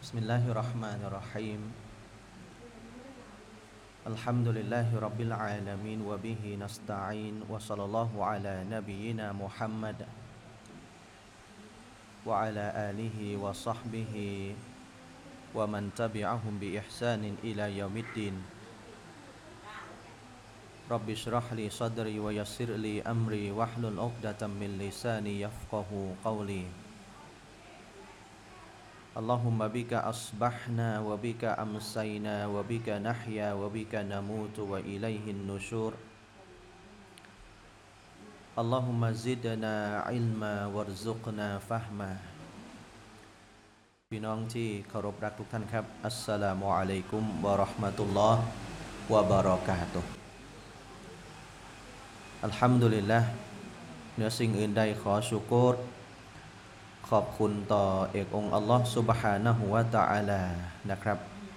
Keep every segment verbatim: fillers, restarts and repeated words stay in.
بسم الله الرحمن الرحيم الحمد لله رب العالمين وبه نستعين وصلى الله على نبينا محمد وعلى آله وصحبه ومن تبعهم بإحسان إلى يوم الدين رب اشرح لي صدري ويسر لي أمري واحلل عقدة من لساني يفقه قولي اللهم بك أصبحنا وبك أمسينا وبك نحيا وبك نموت وإليه النشور اللهم زدنا علما وارزقنا فهما พี่น้องที่เคารพรักทุกท่านครับอัสสลามุอะลัยกุมวะเราะห์มะตุลลอฮ์วะบะเราะกาตุฮ์อัลฮัมดุลิลลาห์เหนือสิ่งอื่นใดขอชุกรขอบคุณต่อเอกองค์อัลลอฮ์ซุบฮานะฮูวะตะอาลานะครับ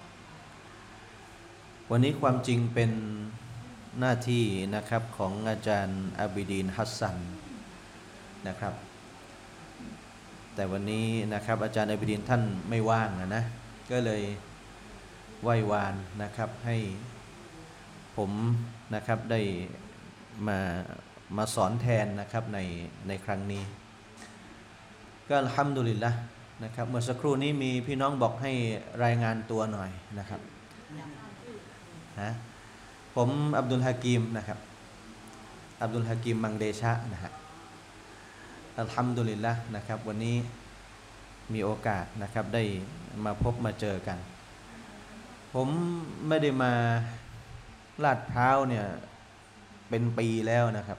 วันนี้ความจริงเป็นหน้าที่นะครับของอาจารย์อับิดีนฮัสซันนะครับแต่วันนี้นะครับอาจารย์อับิดีนท่านไม่ว่างนะนะก็เลยไหว้วานนะครับให้ผมนะครับได้มามาสอนแทนนะครับในในครั้งนี้ก็อัลฮัมดุลิลละห์นะครับเมื่อสักครู่นี้มีพี่น้องบอกให้รายงานตัวหน่อยนะครับฮะผมอับดุลฮะกีมนะครับอับดุลฮะกีมมังเดชะนะฮะอัลฮัมดุลิลละห์นะครับวันนี้มีโอกาสนะครับได้มาพบมาเจอกันผมไม่ได้มาลาดพร้าวเนี่ยเป็นปีแล้วนะครับ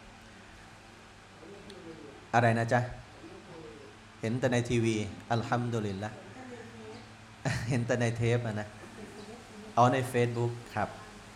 อะไรนะจ๊ะเห็นแต่ในทีวีอัลฮัมดุลิลละห์เห็นแต่ในเทปนะเอาใน Facebook ครับ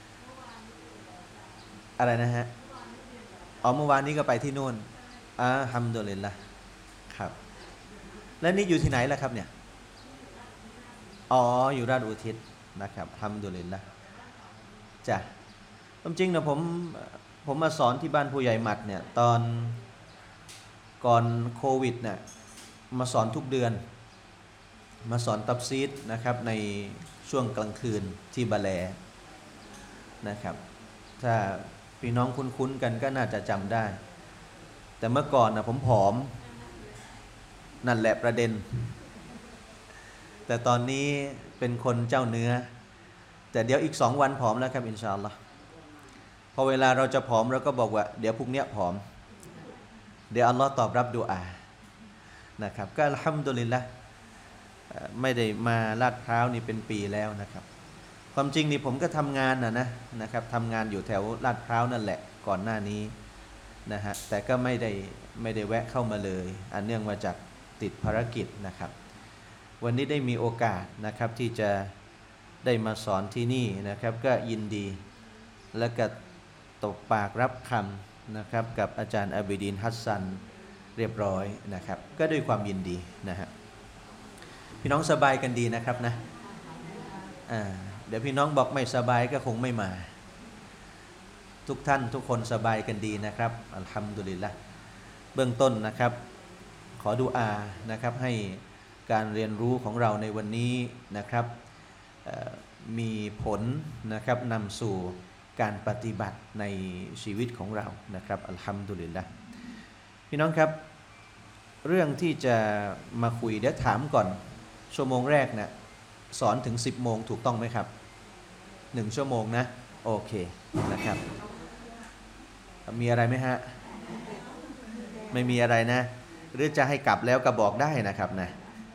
อะไรนะฮะเอาเมื่อวานนี้ก็ไปที่นู่นอัลฮัมดุลิลละห์ครับแล้วนี่อยู่ที่ไหนล่ะครับเนี่ยอ๋ออยู่ราชอุทิศนะครับอัลฮัมดุลิลละห์จ้ะความจริงนะผมผมมาสอนที่บ้านผู้ใหญ่หมัดเนี่ยตอนก่อนโควิดเนี่ยมาสอนทุกเดือนมาสอนตับซีดนะครับในช่วงกลางคืนที่บาแลนะครับถ้าพี่น้องคุ้นๆกันก็น่าจะจำได้แต่เมื่อก่อนนะผมผอมนั่นแหละประเด็นแต่ตอนนี้เป็นคนเจ้าเนื้อแต่เดี๋ยวอีกสองวันผอมแล้วครับอินชาอัลลอฮ์พอเวลาเราจะผอมเราก็บอกว่าเดี๋ยวพรุ่งนี้ผอมเดี๋ยวอัลลอฮ์ตอบรับดุอานะครับก็อัลฮัมดุลิลละห์ไม่ได้มาลาดพร้าวนี่เป็นปีแล้วนะครับความจริงนี่ผมก็ทำงานนะนะนะครับทำงานอยู่แถวลาดพร้าวนั่นแหละก่อนหน้านี้นะฮะแต่ก็ไม่ได้ไม่ได้แวะเข้ามาเลยอันเนื่องมาจากติดภารกิจนะครับวันนี้ได้มีโอกาสนะครับที่จะได้มาสอนที่นี่นะครับก็ยินดีและก็ตบปากรับคำนะครับกับอาจารย์อับิดีนฮัสซันเรียบร้อยนะครับก็ด้วยความยินดีนะฮะพี่น้องสบายกันดีนะครับนะอ่าเดี๋ยวพี่น้องบอกไม่สบายก็คงไม่มาทุกท่านทุกคนสบายกันดีนะครับอัลฮัมดุลิลละห์เบื้องต้นนะครับขอดุอานะครับให้การเรียนรู้ของเราในวันนี้นะครับมีผลนะครับนำสู่การปฏิบัติในชีวิตของเรานะครับอัลฮัมดุลิลละห์พี่น้องครับเรื่องที่จะมาคุยเดี๋ยวถามก่อนชั่วโมงแรกนะสอนถึงสิบโมงถูกต้องไหมครับหนึ่งชั่วโมงนะโอเคนะครับมีอะไรไหมฮะไม่มีอะไรนะหรือจะให้กลับแล้วก็บอกได้นะครับนะ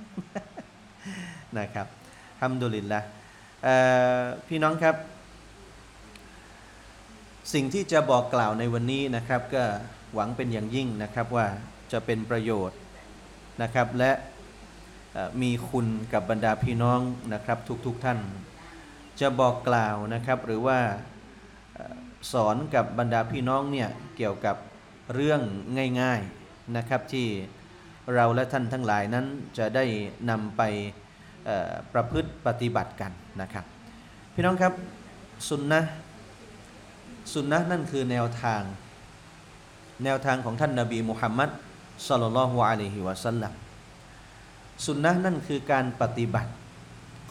นะครับอัลฮัมดุลิลละห์พี่น้องครับสิ่งที่จะบอกกล่าวในวันนี้นะครับก็หวังเป็นอย่างยิ่งนะครับว่าจะเป็นประโยชน์นะครับและมีคุณกับบรรดาพี่น้องนะครับทุกๆ ท่านจะบอกกล่าวนะครับหรือว่าสอนกับบรรดาพี่น้องเนี่ยเกี่ยวกับเรื่องง่ายๆนะครับที่เราและท่านทั้งหลายนั้นจะได้นำไปประพฤติปฏิบัติกันนะครับพี่น้องครับสุนนะสุนนะนั่นคือแนวทางแนวทางของท่านนบีมุฮัมมัดศ็อลลัลลอฮุอะลัยฮิวะซัลลัม สุนนะนั่นคือการปฏิบัติ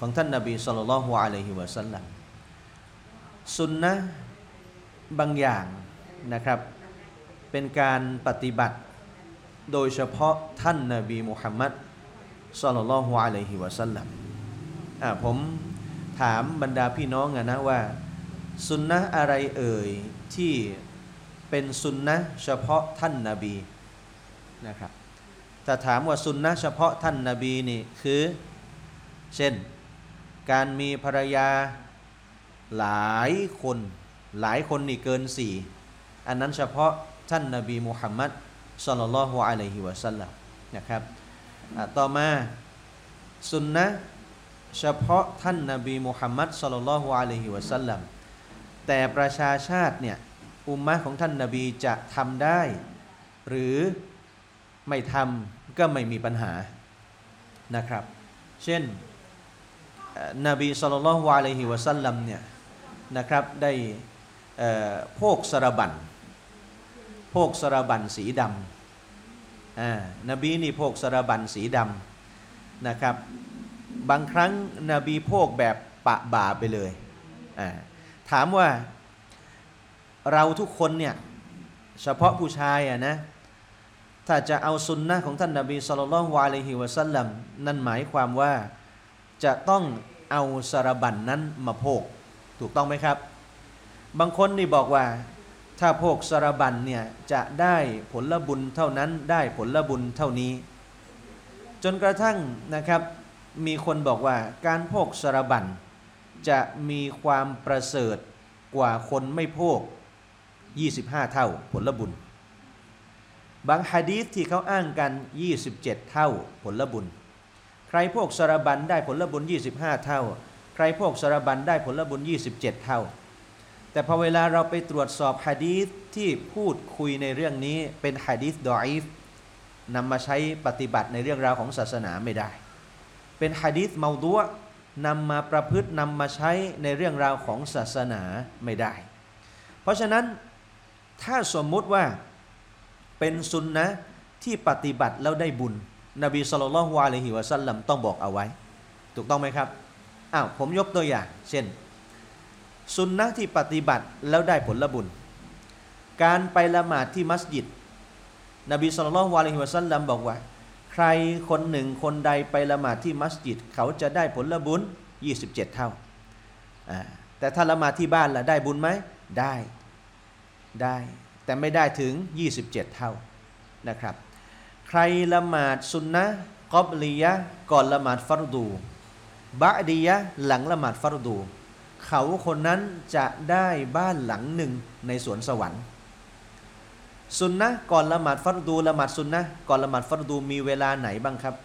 ของท่านนบีศ็อลลัลลอฮุอะลัยฮิวะซัลลัมสุนนะห์บางอย่างนะครับเป็นการปฏิบัติโดยเฉพาะท่านนบีมุฮัมมัดศ็อลลัลลอฮุอะลัยฮิวะซัลลัมอ่าผมถามบรรดาพี่น้องอะนะว่าสุนนะห์อะไรเอ่ยที่เป็นสุนนะห์เฉพาะท่านนบีนะครับถ้าถามว่าสุนนะห์เฉพาะท่านนบีนี่คือเช่นการมีภรรยาหลายคนหลายคนนี่เกินสี่อันนั้นเฉพาะท่านนบีมุฮัมมัดศ็อลลัลลอฮุอะลัยฮิวะซัลลัมนะครับต่อมาสุนนะห์เฉพาะท่านนบีมุฮัมมัดศ็อลลัลลอฮุอะลัยฮิวะซัลลัมแต่ประชาชาติเนี่ยอุมมะของท่านนบีจะทำได้หรือไม่ทำก็ไม่มีปัญหานะครับเช่นนบีศ็อลลัลลอฮุอะลัยฮิวะซัลลัมเนี่ยนะครับได้โภคสรบันโภคสรบันสีดำอ่านบีนี่โภคสรบันสีดำนะครับบางครั้งนบีโภคแบบปะบ่าไปเลยอ่าถามว่าเราทุกคนเนี่ยเฉพาะผู้ชายอ่ะนะถ้าจะเอาสุนนะของท่านนบีศ็อลลัลลอฮุอะลัยฮิวะซัลลัมนั่นหมายความว่าจะต้องเอาสรบันนั้นมาโภคถูกต้องไหมครับบางคนนี่บอกว่าถ้าโภคสรบันเนี่ยจะได้ผลบุญเท่านั้นได้ผลบุญเท่านี้จนกระทั่งนะครับมีคนบอกว่าการโภคสรบันจะมีความประเสริฐกว่าคนไม่โภคยี่สิบห้าเท่าผลบุญบางหะดีษที่เขาอ้างกันยี่สิบเจ็ดเท่าผลบุญใครโภคสรบันได้ผลบุญยี่สิบห้าเท่าใครโภคสรบันได้ผลบุญยี่สิบเจ็ดเท่าแต่พอเวลาเราไปตรวจสอบหะดีษที่พูดคุยในเรื่องนี้เป็นหะดีษดออีฟนำมาใช้ปฏิบัติในเรื่องราวของศาสนาไม่ได้เป็นหะดีษเมาดุอะห์นำมาประพฤตินำมาใช้ในเรื่องราวของศาสนาไม่ได้เพราะฉะนั้นถ้าสมมุติว่าเป็นสุนนะที่ปฏิบัติแล้วได้บุญนบีศ็อลลัลลอฮุอะลัยฮิวะซัลลัมต้องบอกเอาไว้ถูกต้องไหมครับอ้าวผมยกตัวอย่างเช่นสุนนะที่ปฏิบัติแล้วได้ผลบุญการไปละหมาดที่มัสยิดนบีศ็อลลัลลอฮุอะลัยฮิวะซัลลัมบอกว่าใครคนหนึ่งคนใดไปละหมาดที่มัสยิดเขาจะได้ผลบุญยี่สิบเจ็ดเท่าแต่ถ้าละหมาดที่บ้านล่ะได้บุญไหมได้ได้แต่ไม่ได้ถึงยี่สิบเจ็ดเท่านะครับใครละหมาดสุนนะกอบลียะก่อนละหมาดฟัรดูบะดียะหลังละหมาดฟัรดูเขาคนนั้นจะได้บ้านหลังหนึ่งในสวนสวรรค์สุนนะก่อนละหมาดฟัรดูละหมาดสุนนะก่อนละหมาดฟัรดูมีเวลาไหนบ้างครับ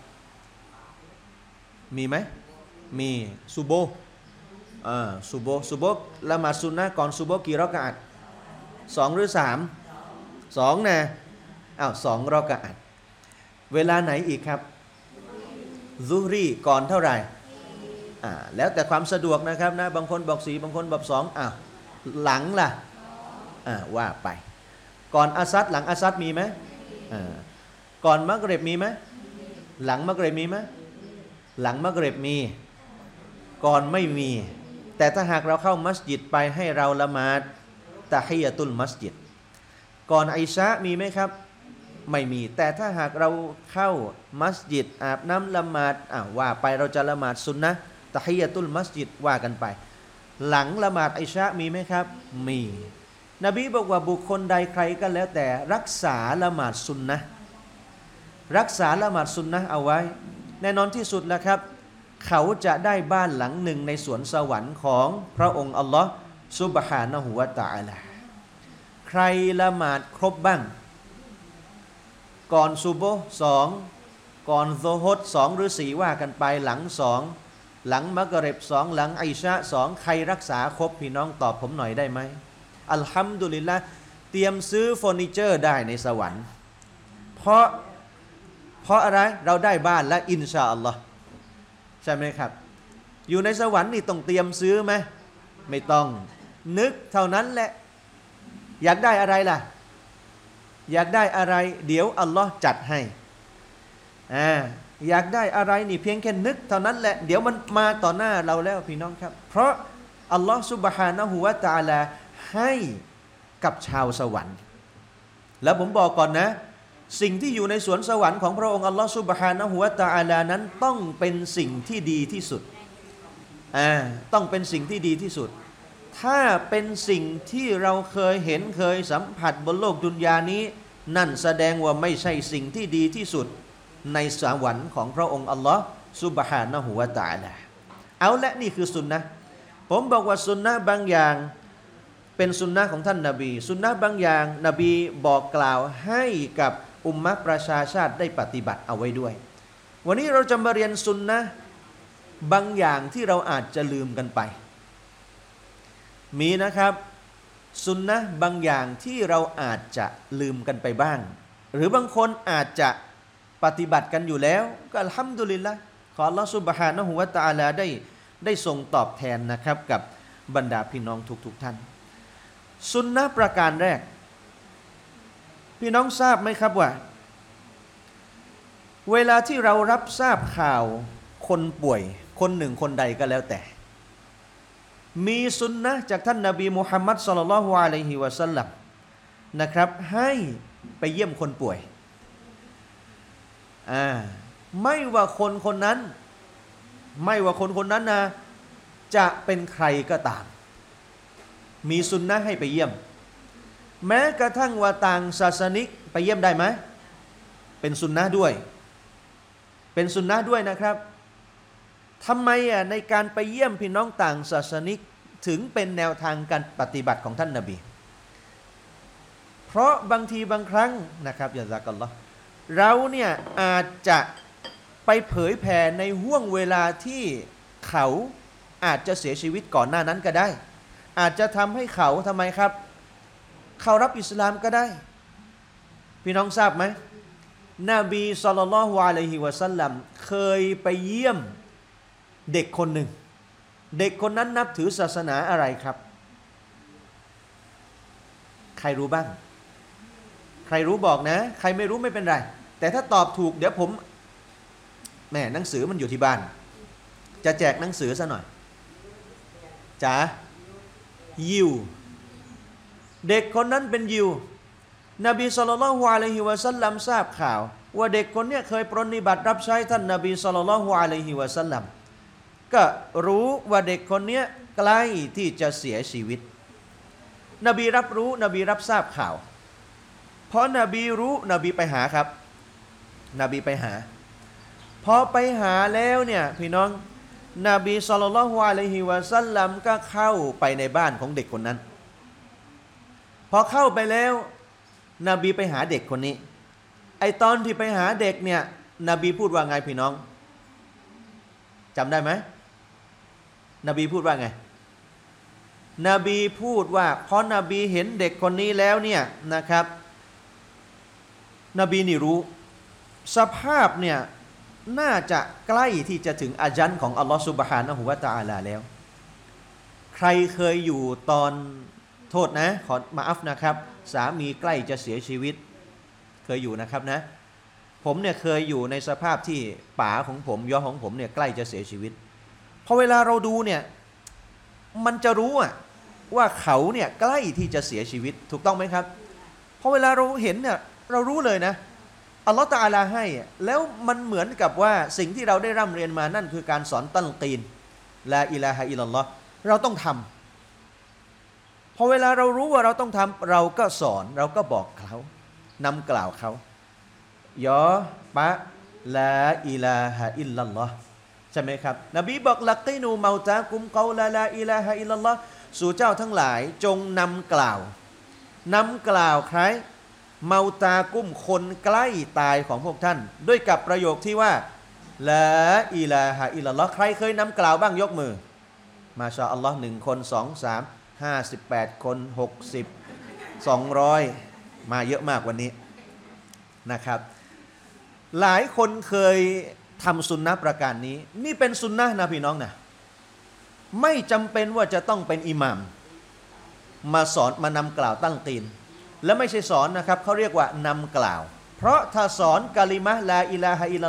มีไหมมีซุโบอ่าซุโบซุโบละหมาดสุนนะก่อนซุโบกี่รอกะอัตสองหรือสามสองนะอ้าวสองรอกะอัตเวลาไหนอีกครับซุฮรีก่อนเท่าไหร่อ่าแล้วแต่ความสะดวกนะครับนะบางคนบอกสี่บางคนบอกสองอ้าวหลังล่ะอ่าว่าไปก่อนอาซัดหลังอาซัดมีไหมอ่าก่อนมักริบมีไหมหลังมักริบมีไหมหลังมักริบมีก่อนไม่มีแต่ถ้าหากเราเข้ามัสยิดไปให้เราละหมาดตะฮียะตุลมัสยิดก่อนอิชามีไหมครับไม่มีแต่ถ้าหากเราเข้ามัสยิดอาบน้ำละหมาดอ่าว่าไปเราจะละหมาดซุนนะตะฮียะตุลมัสยิดว่ากันไปหลังละหมาดอิชามีไหมครับมีนบีบอกว่าบุคคลใดใครก็แล้วแต่รักษาละหมาดซุนนะรักษาละหมาดซุนนะเอาไว้แน่นอนที่สุดแล้วครับเขาจะได้บ้านหลังหนึ่งในสวนสวรรค์ของพระองค์อัลลอฮ์ซุบฮานะฮูวะตะอาลาใครละหมาดครบบ้างก่อนซุบฮ์สองก่อนโซฮดสองหรือสี่ว่ากันไปหลังสองหลังมักริบสองหลังอิชาสองใครรักษาครบพี่น้องตอบผมหน่อยได้ไหมอัลฮัมดุลิลละห์เตรียมซื้อเฟอร์นิเจอร์ได้ในสวรรค์เพราะเพราะอะไรเราได้บ้านและอินชาอัลลอฮ์ใช่ไหมครับอยู่ในสวรรค์นี่ต้องเตรียมซื้อไหมไม่ต้องนึกเท่านั้นแหละอยากได้อะไรล่ะอยากได้อะไรเดี๋ยวอัลลอฮ์จัดให้อ่าอยากได้อะไรนี่เพียงแค่นึกเท่านั้นแหละเดี๋ยวมันมาต่อหน้าเราแล้วพี่น้องครับเพราะอัลลอฮฺซุบฮานะฮูวะตะอาลาให้กับชาวสวรรค์แล้วผมบอกก่อนนะสิ่งที่อยู่ในสวนสวรรค์ของพระองค์อัลลอฮฺซุบฮานะฮูวะตะอาลานั้นต้องเป็นสิ่งที่ดีที่สุดอ่าต้องเป็นสิ่งที่ดีที่สุดถ้าเป็นสิ่งที่เราเคยเห็นเคยสัมผัสบนโลกดุนยานี้นั่นแสดงว่าไม่ใช่สิ่งที่ดีที่สุดในสวรรค์ของพระองค์อัลลอฮฺซุบฮานะฮูวะตะอาลาเอาละนี่คือสุนนะผมบอกว่าสุนนะบางอย่างเป็นสุนนะของท่านนบีสุนนะบางอย่างนบีบอกกล่าวให้กับอุมมะประชาชาติได้ปฏิบัติเอาไว้ด้วยวันนี้เราจะมาเรียนสุนนะบางอย่างที่เราอาจจะลืมกันไปมีนะครับสุนนะบางอย่างที่เราอาจจะลืมกันไปบ้างหรือบางคนอาจจะปฏิบัติกันอยู่แล้วก็อัลฮัมดุลิลละห์ขออัลลอฮฺซุบฮานะฮูวะตะอาลาได้ได้ทรงตอบแทนนะครับกับบรรดาพี่น้องทุกๆท่านสุนนะประการแรกพี่น้องทราบไหมครับว่าเวลาที่เรารับทราบข่าวคนป่วยคนหนึ่งคนใดก็แล้วแต่มีสุนนะจากท่านนบีมุฮัมมัดศ็อลลัลลอฮุอะลัยฮิวะซัลลัมนะครับให้ไปเยี่ยมคนป่วยอ่าไม่ว่าคนคนนั้นไม่ว่าคนคนนั้นนะจะเป็นใครก็ตามมีสุนนะให้ไปเยี่ยมแม้กระทั่งว่าต่างศาสนิกไปเยี่ยมได้ไหมเป็นสุนนะด้วยเป็นสุนนะด้วยนะครับทำไมอ่ะในการไปเยี่ยมพี่น้องต่างศาสนิกถึงเป็นแนวทางการปฏิบัติของท่านนบีเพราะบางทีบางครั้งนะครับยะซากัลลอฮ์เราเนี่ยอาจจะไปเผยแผ่ในห่วงเวลาที่เขาอาจจะเสียชีวิตก่อนหน้านั้นก็ได้อาจจะทำให้เขาทำไมครับเขารับอิสลามก็ได้พี่น้องทราบไหมนบีศ็อลลัลลอฮุอะลัยฮิวะซัลลัมเคยไปเยี่ยมเด็กคนหนึ่งเด็กคนนั้นนับถือศาสนาอะไรครับใครรู้บ้างใครรู้บอกนะใครไม่รู้ไม่เป็นไรแต่ถ้าตอบถูกเดี๋ยวผมแหมหนังสือมันอยู่ที่บ้านจะแจกหนังสือซะหน่อยจ๋ายิวเด็กคนนั้นเป็นยิวนบีศ็อลลัลลอฮุอะลัยฮิวะซัลลัมทราบข่าวว่าเด็กคนนี้เคยปรนนิบัติรับใช้ท่านนบีศ็อลลัลลอฮุอะลัยฮิวะซัลลัมก็รู้ว่าเด็กคนนี้ใกล้ที่จะเสียชีวิตนบีรับรู้นบีรับทราบข่าวเพราะนบีรู้นบีไปหาครับนบีไปหาพอไปหาแล้วเนี่ยพี่น้องนบีศ็อลลัลลอฮุอะลัยฮิวะซัลลัมก็เข้าไปในบ้านของเด็กคนนั้นพอเข้าไปแล้วนบีไปหาเด็กคนนี้ไอตอนที่ไปหาเด็กเนี่ยนบีพูดว่าไงพี่น้องจำได้ไหมนบีพูดว่าไงนบีพูดว่าเพราะนบีเห็นเด็กคนนี้แล้วเนี่ยนะครับนบีนี่รู้สภาพเนี่ยน่าจะใกล้ที่จะถึงอาญันของอัลลอฮฺซุบฮานะฮูวะตะอาลาแล้วใครเคยอยู่ตอนโทษนะขอมาอัฟนะครับสามีใกล้จะเสียชีวิตเคยอยู่นะครับนะผมเนี่ยเคยอยู่ในสภาพที่ป๋าของผมย่อของผมเนี่ยใกล้จะเสียชีวิตพอเวลาเราดูเนี่ยมันจะรู้อะว่าเขาเนี่ยใกล้ที่จะเสียชีวิตถูกต้องไหมครับพอเวลาเราเห็นเนี่ยเรารู้เลยนะอัลลอฮฺตะอาลาให้แล้วมันเหมือนกับว่าสิ่งที่เราได้ร่ำเรียนมานั่นคือการสอนตัลกีนลาอิลาฮะอิลลัลลอฮ์เราต้องทำพอเวลาเรารู้ว่าเราต้องทำเราก็สอนเราก็บอกเขานำกล่าวเขายอปะลาอิลาฮะอิลลัลลอฮ์ใช่ไหมครับนบีบอกลักีนูเมาตากุมกอลาลาอิลาฮะอิลลัลลอฮ์สู่เจ้าทั้งหลายจงนำกล่าวนำกล่าวใครเมาตากุ้มคนใกล้ตายของพวกท่านด้วยกับประโยคที่ว่าลาอิลาฮะอิลลัลลอฮ์ใครเคยนำกล่าวบ้างยกมือมาชาอัลลอฮ์หนึ่งคนสองสามห้าสิบแปดคนหกสิบสองร้อยมาเยอะมากวันนี้นะครับหลายคนเคยทำสุนนะประการนี้นี่เป็นสุนนะนะพี่น้องนะไม่จำเป็นว่าจะต้องเป็นอิหม่ามมาสอนมานำกล่าวตั้งตีนและไม่ใช่สอนนะครับเขาเรียกว่านำกล่าวเพราะถ้าสอนกะลิมะห์ลาอิลาฮะอิลลัลลอฮ์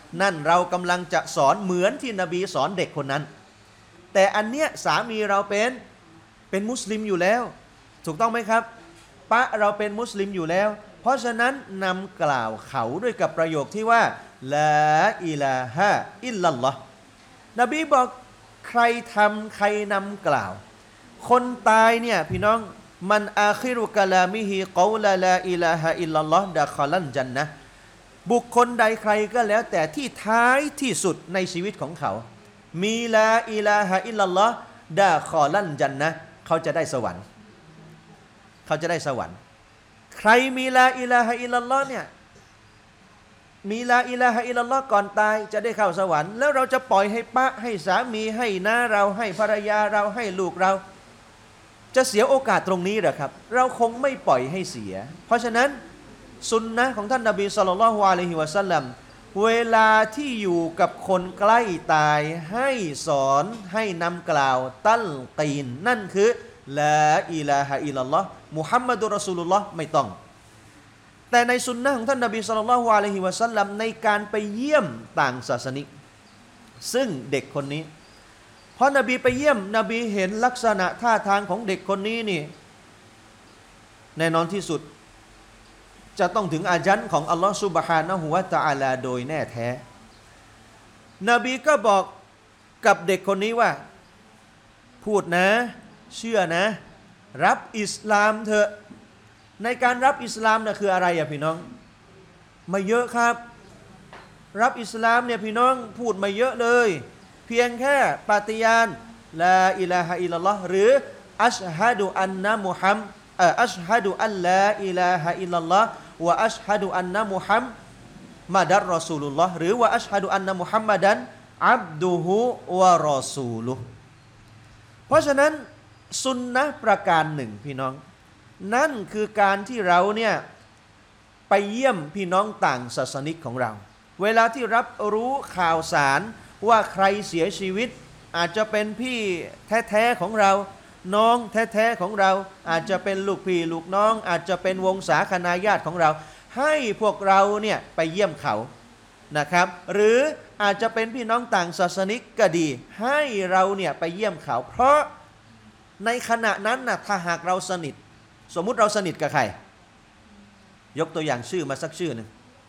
นั่นเรากำลังจะสอนเหมือนที่นบีสอนเด็กคนนั้นแต่อันเนี้ยสามีเราเป็นเป็นมุสลิมอยู่แล้วถูกต้องไหมครับปะเราเป็นมุสลิมอยู่แล้วเพราะฉะนั้นนำกล่าวเขาด้วยกับประโยคที่ว่าลาอิลาฮะอิลลัลลอฮ์นบีบอกใครทำใครนำกล่าวคนตายเนี่ยพี่น้องมันอาคิรุกะลามิฮิกอลาลาอิลาฮะอิลลัลลอฮ์ดะคอลันจันนะบุคคลใดใครก็แล้วแต่ที่ท้ายที่สุดในชีวิตของเขามีลาอิลาฮะอิลลัลลอฮ์ดะคอลันจันนะเขาจะได้สวรรค์เขาจะได้สวรรค์ใครมีลาอิลาฮะอิลลัลลอฮ์เนี่ยมีลาอิลาฮะอิลลัลลอฮ์ก่อนตายจะได้เข้าสวรรค์แล้วเราจะปล่อยให้ปะให้สามีให้น้าเราให้ภรรยาเราให้ลูกเราจะเสียโอกาสตรงนี้เหรอครับเราคงไม่ปล่อยให้เสียเพราะฉะนั้นสุนนะของท่านนบีศ็อลลัลลอฮุอะลัยฮิวะซัลลัมเวลาที่อยู่กับคนใกล้ตายให้สอนให้นำกล่าวตัลกีนนั่นคือลาอิลาฮะอิลลัลลอฮ์มุฮัมมัดุรรอซูลุลลอฮ์ไม่ต้องแต่ในสุนนะของท่านนบีศ็อลลัลลอฮุอะลัยฮิวะซัลลัมในการไปเยี่ยมต่างศาสนิกซึ่งเด็กคนนี้พอนบีไปเยี่ยมนบีเห็นลักษณะท่าทางของเด็กคนนี้นี่แน่นอนที่สุดจะต้องถึงอาญันของอัลลอฮฺซุบฮานะฮูวะตะอาลาโดยแน่แท้นบีก็บอกกับเด็กคนนี้ว่าพูดนะเชื่อนะรับอิสลามเถอะในการรับอิสลามน่ะคืออะไรอะพี่น้องไม่เยอะครับรับอิสลามเนี่ยพี่น้องพูดไม่เยอะเลยเพียงแค่ปฏิญาณลาอิลาฮะอิลลัลลอฮ์หรืออัชฮะดุอันนะมุฮัมอัชฮะดุอัลลาอิลาฮะอิลลัลลอฮ์วะอัชฮะดุอันนะมุฮัมมัดอัรรอซูลุลลอฮ์หรือว่าอัชฮะดุอันนะมุฮัมมัดันอับดุฮุวะรอซูลุฮ์เพราะฉะนั้นสุนนะประการหนึ่งพี่น้องนั่นคือการที่เราเนี่ยไปเยี่ยมพี่น้องต่างศาสนิกของเราเวลาที่รับรู้ข่าวสารว่าใครเสียชีวิตอาจจะเป็นพี่แท้ๆของเราน้องแท้ๆของเราอาจจะเป็นลูกพี่ลูกน้องอาจจะเป็นวงศาคณาญาติของเราให้พวกเราเนี่ยไปเยี่ยมเขานะครับหรืออาจจะเป็นพี่น้องต่างศาสนิกก็ดีให้เราเนี่ยไปเยี่ยมเขาเพราะในขณะนั้นนะถ้าหากเราสนิทสมมุติเราสนิทกับใครยกตัวอย่างชื่อมาสักชื่อหนึ่ง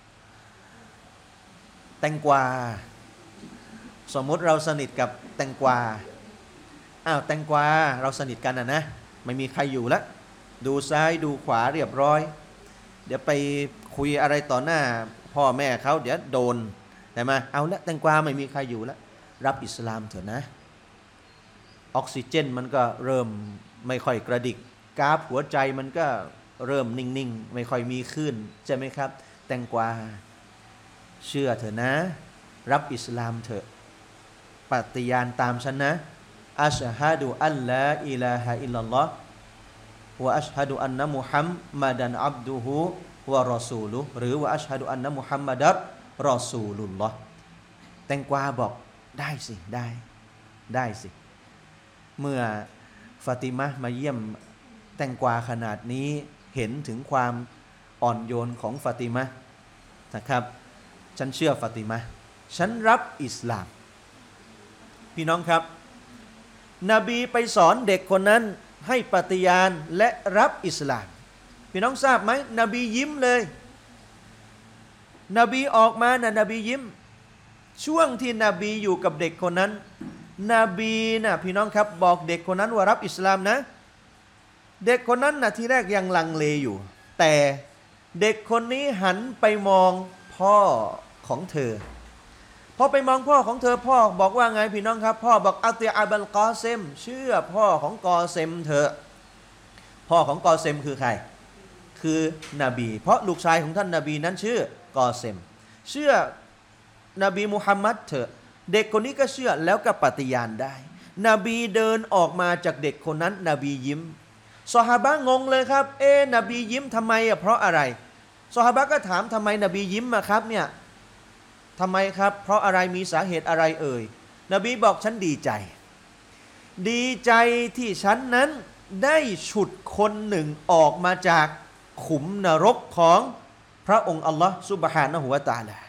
แตงกวาสมมุติเราสนิทกับแตงกวาอ้าวแตงกวาเราสนิทกันนะนะไม่มีใครอยู่แล้วดูซ้ายดูขวาเรียบร้อยเดี๋ยวไปคุยอะไรต่อหน้าพ่อแม่เขาเดี๋ยวโดนแต่มาเอาละแตงกวาไม่มีใครอยู่แล้วรับอิสลามเถอะนะออกซิเจนมันก็เริ่มไม่ค่อยกระดิกกราฟหัวใจมันก็เริ่มนิ่งๆไม่ค่อยมีขึ้นใช่ไหมครับแตงกวาเชื่อเถอะนะรับอิสลามเถอะปฏิญาณตามฉันนะอัชฮะดุอัลลาอิลาฮะอิลลัลลอฮ์วะอัชฮะดุอันนะมุฮัมมัดันอับดุฮุวะรอซูลุหรือวะอัชฮะดุอันนะมุฮัมมัดัรรอซูลุลลอฮ์แตงกวาบอกได้สิได้ได้สิเมื่อฟาติมะห์มาเยี่ยมแตงกวาขนาดนี้เห็นถึงความอ่อนโยนของฟาติมะห์นะครับฉันเชื่อฟาติมะห์ฉันรับอิสลามพี่น้องครับนบีไปสอนเด็กคนนั้นให้ปฏิญาณและรับอิสลามพี่น้องทราบไหมนบียิ้มเลยนบีออกมานะนบียิ้มช่วงที่นบีอยู่กับเด็กคนนั้นนบีนะพี่น้องครับบอกเด็กคนนั้นว่ารับอิสลามนะเด็กคนนั้นนะที่แรกยังลังเลอยู่แต่เด็กคนนี้หันไปมองพ่อของเธอพอไปมองพ่อของเธอพ่อบอกว่าไงพี่น้องครับพ่อบอกอัติอับัลกอเซมเชื่อพ่อของกอเซมเถอะพ่อของกอเซมคือใครคือนบีเพราะลูกชายของท่านนบีนั้นชื่อกอเซมเชื่อนบีมุฮัมมัดเถอะเด็กคนนี้ก็เชื่อแล้วก็ปฏิญาณได้นบีเดินออกมาจากเด็กคนนั้นนบียิ้มซอฮาบะห์งงเลยครับเอ๊ะนบียิ้มทำไมอ่ะเพราะอะไรซอฮาบะห์ก็ถามทำไมนบียิ้มมาครับเนี่ยทำไมครับเพราะอะไรมีสาเหตุอะไรเอ่ยนบีบอกฉันดีใจดีใจที่ฉันนั้นได้ฉุดคนหนึ่งออกมาจากขุมนรกของพระองค์อัลลอฮ์ซุบฮานะฮูวะตะอาลา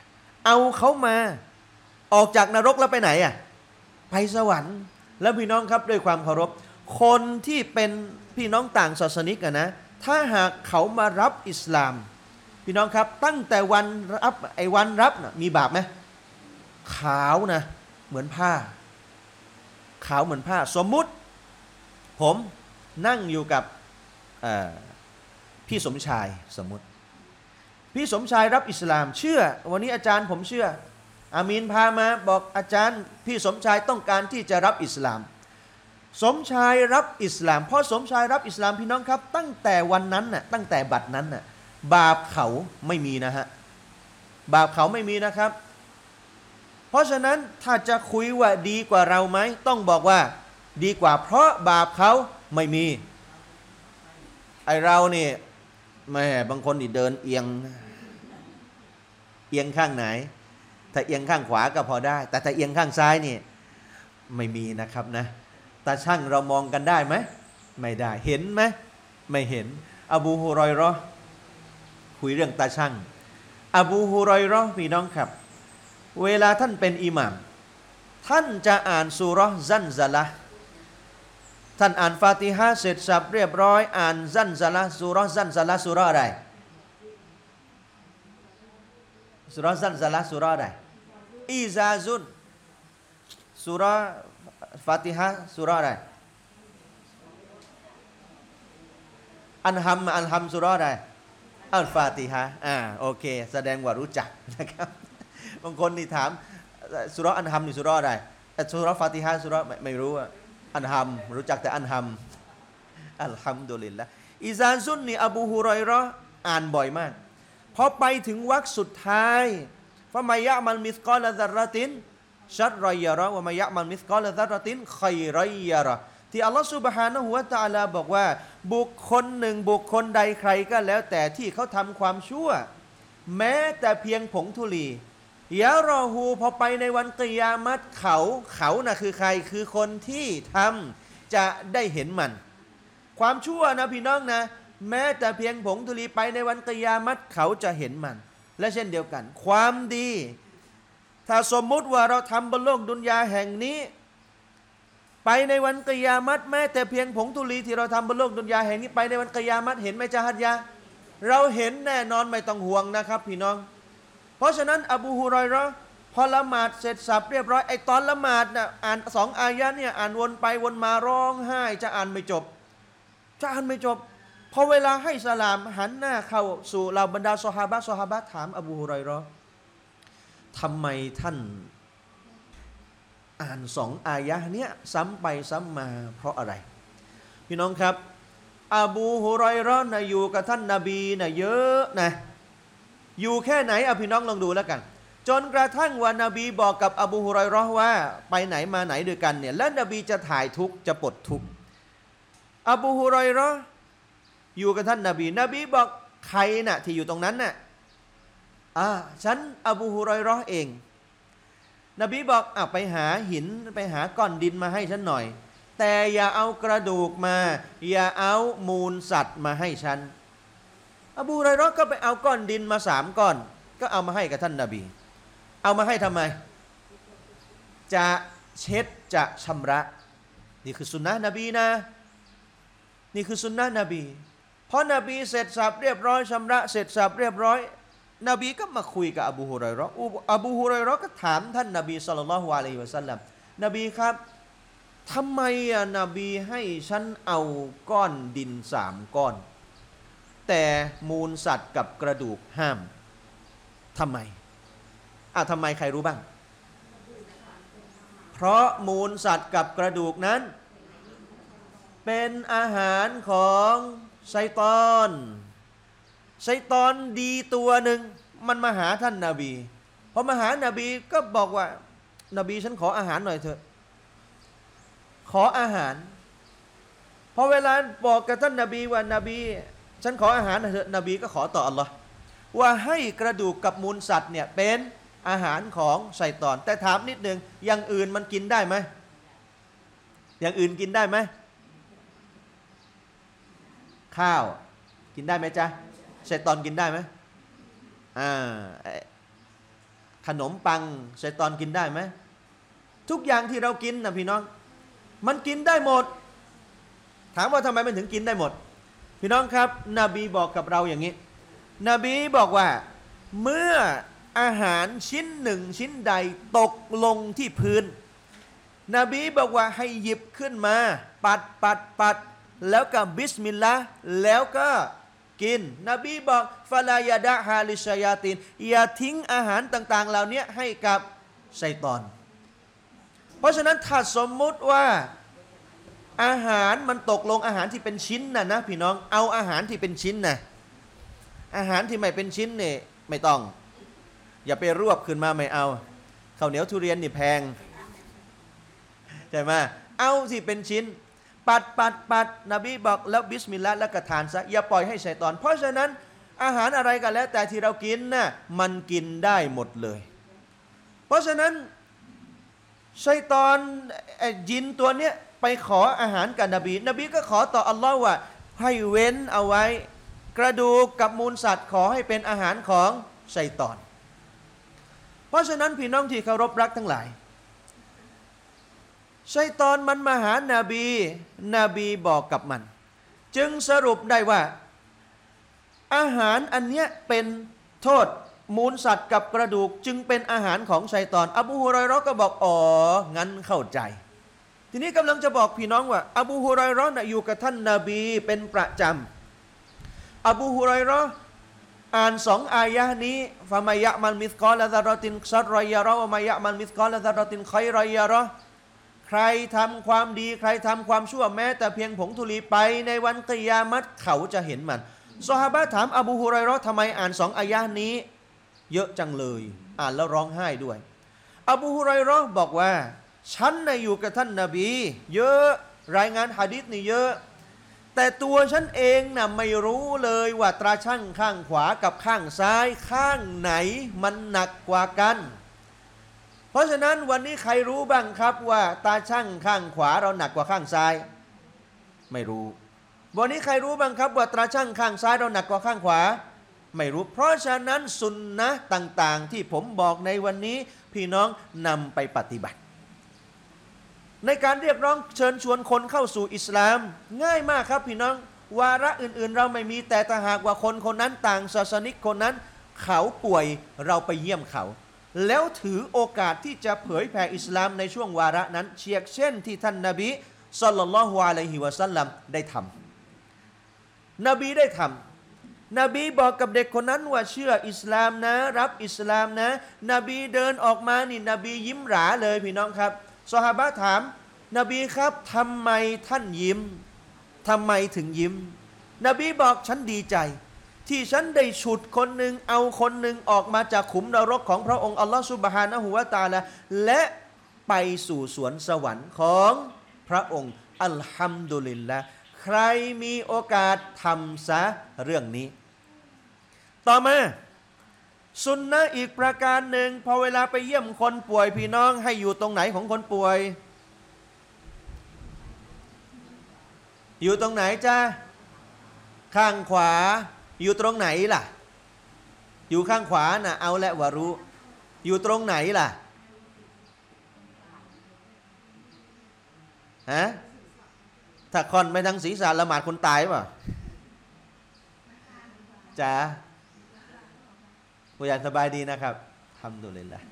เอาเขามาออกจากนรกแล้วไปไหนอ่ะไปสวรรค์แล้วพี่น้องครับด้วยความเคารพคนที่เป็นพี่น้องต่างศาสนิกอะนะถ้าหากเขามารับอิสลามพี่น้องครับตั้งแต่วันรับไอ้วันรับนะมีบาปไหมขาวนะเหมือนผ้าขาวเหมือนผ้าสมมุติผมนั่งอยู่กับพี่สมชายสมมุติพี่สมชายรับอิสลามเชื่อวันนี้อาจารย์ผมเชื่ออามีนพามาบอกอาจารย์พี่สมชายต้องการที่จะรับอิสลามสมชายรับอิสลามพอสมชายรับอิสลามพี่น้องครับตั้งแต่วันนั้นน่ะตั้งแต่บัดนั้นน่ะบาปเขาไม่มีนะฮะบาปเขาไม่มีนะครับเพราะฉะนั้นถ้าจะคุยว่าดีกว่าเราไหมต้องบอกว่าดีกว่าเพราะบาปเขาไม่มีไอเราเนี่ยแม่บางคนนี่เดินเอียงเอียงข้างไหนถ้าเอียงข้างขวาก็พอได้แต่ถ้าเอียงข้างซ้ายนี่ไม่มีนะครับนะตาช่างเรามองกันได้ไหมไม่ได้เห็นไหมไม่เห็นอบูฮุรอยเราะห์คุยเรื่องตาช่างอบูฮุรอยเราะห์พี่น้องครับเวลาท่านเป็นอิหม่ามท่านจะอ่านซูเราะห์ซันซะละห์ท่านอ่านฟาติฮะห์เสร็จสับเรียบร้อยอ่านซันซะละห์ซูเราะห์ซันซะละห์ซูเราะห์อะไรซูเราะห์ซันซะละห์ซูเราะห์อะไรอีซาซุนซูเราะห์ฟาติฮะห์ซูเราะห์อะไรอันฮัมอันฮัมซูเราะห์อะไรอัลฟาติฮะห์อ่าโอเคแสดงว่ารู้จักนะครับบางคนนี่ถามซูเราะห์อันฮัมนี่ซูเราะห์อะไรซูเราะห์ฟาติฮะห์ซูเราะห์ไม่ไม่รู้อันฮัมรู้จักแต่อันฮัมอัลฮัมดุลิลละห์อิซาซุนนี่อบูฮุรอยเราะห์อ่านบ่อยมากพอไปถึงวรรคสุดท้ายฟะมัยยะมัลมิสกอลซัรเราะตินชัรรอยะเราะห์วะมัยยะมัลมิสกอลซัรเราะตินค็อยรอยะเราะห์ที่อัลลอฮฺซุบฮานะฮูวะตะอาลาบอกว่าบุคคลหนึ่งบุคคลใดใครก็แล้วแต่ที่เขาทำความชั่วแม้แต่เพียงผงธุลียะรอฮูพอไปในวันกิยามัตเขาเขาน่ะคือใครคือคนที่ทำจะได้เห็นมันความชั่วนะพี่น้องนะแม้แต่เพียงผงธุลีไปในวันกิยามัตเขาจะเห็นมันและเช่นเดียวกันความดีถ้าสมมุติว่าเราทำบนโลกดุนยาแห่งนี้ไปในวันกิยามัตแม้แต่เพียงผงธุลีที่เราทำบนโลกดุนยาแห่งนี้ไปในวันกิยามัตเห็นไหมจ๊ะฮัจญะเราเห็นแน่นอนไม่ต้องห่วงนะครับพี่น้องเพราะฉะนั้นอบูฮุรอยเราะห์พอละหมาดเสร็จสับเรียบร้อยไอตอนละหมาดน่ะอ่านสองอายะเนี่ยอ่านวนไปวนมาร้องไห้จะอ่านไม่จบจะอ่านไม่จบพอเวลาให้สลามหันหน้าเข้าสู่เราบรรดาซอฮาบะห์ซอฮาบะห์ถามอบูฮุรอยเราะห์ทำไมท่านอ่านสองอายะเนี้ยซ้ำไปซ้ำมาเพราะอะไรพี่น้องครับอบูฮุรอยเราะห์นะอยู่กับท่านนบีนะเยอะนะอยู่แค่ไหนอ่ะพี่น้องลองดูแล้วกันจนกระทั่งว่านบีบอกกับอบูฮุรอยเราะห์ว่าไปไหนมาไหนด้วยกันเนี่ยแล้วนบีจะถ่ายทุกข์จะปลดทุกข์อบูฮุรอยเราะห์อยู่กับท่านนบีนบีบอกใครน่ะที่อยู่ตรงนั้นน่ะอ่าฉันอบูฮุรอยเราะห์เองนบีบอกอ่ะไปหาหินไปหาก้อนดินมาให้ฉันหน่อยแต่อย่าเอากระดูกมาอย่าเอามูลสัตว์มาให้ฉันอบูฮุรอยเราะห์ก็ไปเอาก้อนดินมาสามก้อนก็เอามาให้กับท่านนบีเอามาให้ทำไมจะเช็ดจะชำระนี่คือสุนนะนบีนะนี่คือสุนนะนบีพอนบีเสร็จสับเรียบร้อยชำระเสร็จสับเรียบร้อยนบีก็มาคุยกับอบูฮุรอยเราะห์อบูฮุรอยเราะห์ก็ถามท่านนบีศ็อลลัลลอฮุอะลัยฮิวะซัลลัมนบีครับทำไมอ่ะนบีให้ฉันเอาก้อนดินสามก้อนแต่มูลสัตว์กับกระดูกห้ามทำไมอ่ะทำไมใครรู้บ้างเพราะมูลสัตว์กับกระดูกนั้นเป็นอาหารของชัยฏอนชัยฏอนดีตัวหนึ่งมันมาหาท่านนบีพอมาหานบีก็บอกว่านบีฉันขออาหารหน่อยเถอะขออาหารพอเวลาบอกกับท่านนบีว่านบีฉันขออาหารหน่อยเถอะนบีก็ขอต่ออัลลอฮ์ว่าให้กระดูกกับมูลสัตว์เนี่ยเป็นอาหารของชัยฏอนแต่ถามนิดนึงอย่างอื่นมันกินได้ไหมอย่างอื่นกินได้ไหมข้าวกินได้ไหมจ๊ะชัยฏอนกินได้ไหมอ่าขนมปังชัยฏอนกินได้ไหมทุกอย่างที่เรากินนะพี่น้องมันกินได้หมดถามว่าทำไมมันถึงกินได้หมดพี่น้องครับนบีบอกกับเราอย่างนี้นบีบอกว่าเมื่ออาหารชิ้นหนึ่งชิ้นใดตกลงที่พื้นนบีบอกว่าให้หยิบขึ้นมาปัดปัดปัดแล้วก็บิสมิลลาห์แล้วก็กินนบีบอกฟาลายาดะฮาลิชยาตินอย่าทิ้งอาหารต่างๆเหล่านี้ให้กับชัยฏอนเพราะฉะนั้นถ้าสมมุติว่าอาหารมันตกลงอาหารที่เป็นชิ้นนะนะพี่น้องเอาอาหารที่เป็นชิ้นนะอาหารที่ไม่เป็นชิ้นเนี่ยไม่ต้องอย่าไปรวบขึ้นมาไม่เอาข้าวเหนียวทุเรียนนี่แพงใช่ไหมเอาที่เป็นชิ้นปัดปัดปัดนบีบอกแล้วบิสมิลลาห์แล้วก็ทานซะอย่าปล่อยให้ชัยฏอนเพราะฉะนั้นอาหารอะไรกันแล้วแต่ที่เรากินน่ะมันกินได้หมดเลยเพราะฉะนั้นชัยฏอนยินตัวเนี้ยไปขออาหารกับนบีนบีก็ขอต่ออัลลอฮ์ว่าให้เว้นเอาไว้กระดูกกับมูลสัตว์ขอให้เป็นอาหารของชัยฏอนเพราะฉะนั้นพี่น้องที่เคารพรักทั้งหลายชัยฏอนมันมาหานาบีนบีบอกกับมันจึงสรุปได้ว่าอาหารอันเนี้ยเป็นโทษมูลสัตว์กับกระดูกจึงเป็นอาหารของชัยฏอนอบูฮุรอยเราะห์ก็บอกอ๋องั้นเข้าใจทีนี้กำลังจะบอกพี่น้องว่าอบูฮุรอยเราะห์น่ะอยู่กับท่านนาบีเป็นประจำอบูฮุรอยเราะห์อ่านสองอายะห์นี้ฟะมายะมันมิสกอลซะรอตินชัรรอยะเราะวะมายะมันมิสกอลซะรอตินค็อยรอยะเราะใครทำความดีใครทำความชั่วแม้แต่เพียงผงธุลีไปในวันกิยามัตเขาจะเห็นมันซอฮาบะห์ถามอบูฮุรอยเราะห์ทำไมอ่านสองอายะห์นี้เยอะจังเลยอ่านแล้วร้องไห้ด้วยอบูฮุรอยเราะห์บอกว่าฉันน่ะอยู่กับท่านนบีเยอะรายงานหะดีษนี่เยอะแต่ตัวฉันเองน่ะไม่รู้เลยว่าตราชั่งข้างขวากับข้างซ้ายข้างไหนมันหนักกว่ากันเพราะฉะนั้นวันนี้ใครรู้บ้างครับว่าตาชั่งข้างขวาเราหนักกว่าข้างซ้ายไม่รู้วันนี้ใครรู้บ้างครับว่าตราชั่งข้างซ้ายเราหนักกว่าข้างขวาไม่รู้เพราะฉะนั้นสุนนะต่างๆที่ผมบอกในวันนี้พี่น้องนำไปปฏิบัติในการเรียกร้องเชิญชวนคนเข้าสู่อิสลามง่ายมากครับพี่น้องวาระอื่นๆเราไม่มีแต่ถ้าหากว่าคนคนนั้นต่างศาสนิกคนนั้นเขาป่วยเราไปเยี่ยมเขาแล้วถือโอกาสที่จะเผยแผ่อิสลามในช่วงวาระนั้นเชียกเช่นที่ท่านนบีศ็อลลัลลอฮุอะลัยฮิวะซัลลัมได้ทำนบีได้ทำนบีบอกกับเด็กคนนั้นว่าเชื่ออิสลามนะรับอิสลามนะนบีเดินออกมานี่นบียิ้มหราเลยพี่น้องครับซอฮาบะห์ถามนบีครับทำไมท่านยิ้มทำไมถึงยิ้มนบีบอกฉันดีใจที่ฉันได้ฉุดคนหนึ่งเอาคนหนึ่งออกมาจากขุมนรกของพระองค์อัลลอฮฺซุบฮานะฮูวะตะอาลาและไปสู่สวนสวรรค์ของพระองค์อัลฮัมดุลิลละห์ใครมีโอกาสทำซะเรื่องนี้ต่อมาสุนนะอีกประการหนึ่งพอเวลาไปเยี่ยมคนป่วยพี่น้องให้อยู่ตรงไหนของคนป่วยอยู่ตรงไหนจ้าข้างขวาอยู่ตรงไหนล่ะอยู่ข้างขวาน่ะเอาและวารู้อยู่ตรงไหนล่ะฮะถ้าคอนไปทางศีรษะละหมาดคนตายป่ะจ้าผู้ใหญ่สบายดีนะครับทำดูเลยล่ะ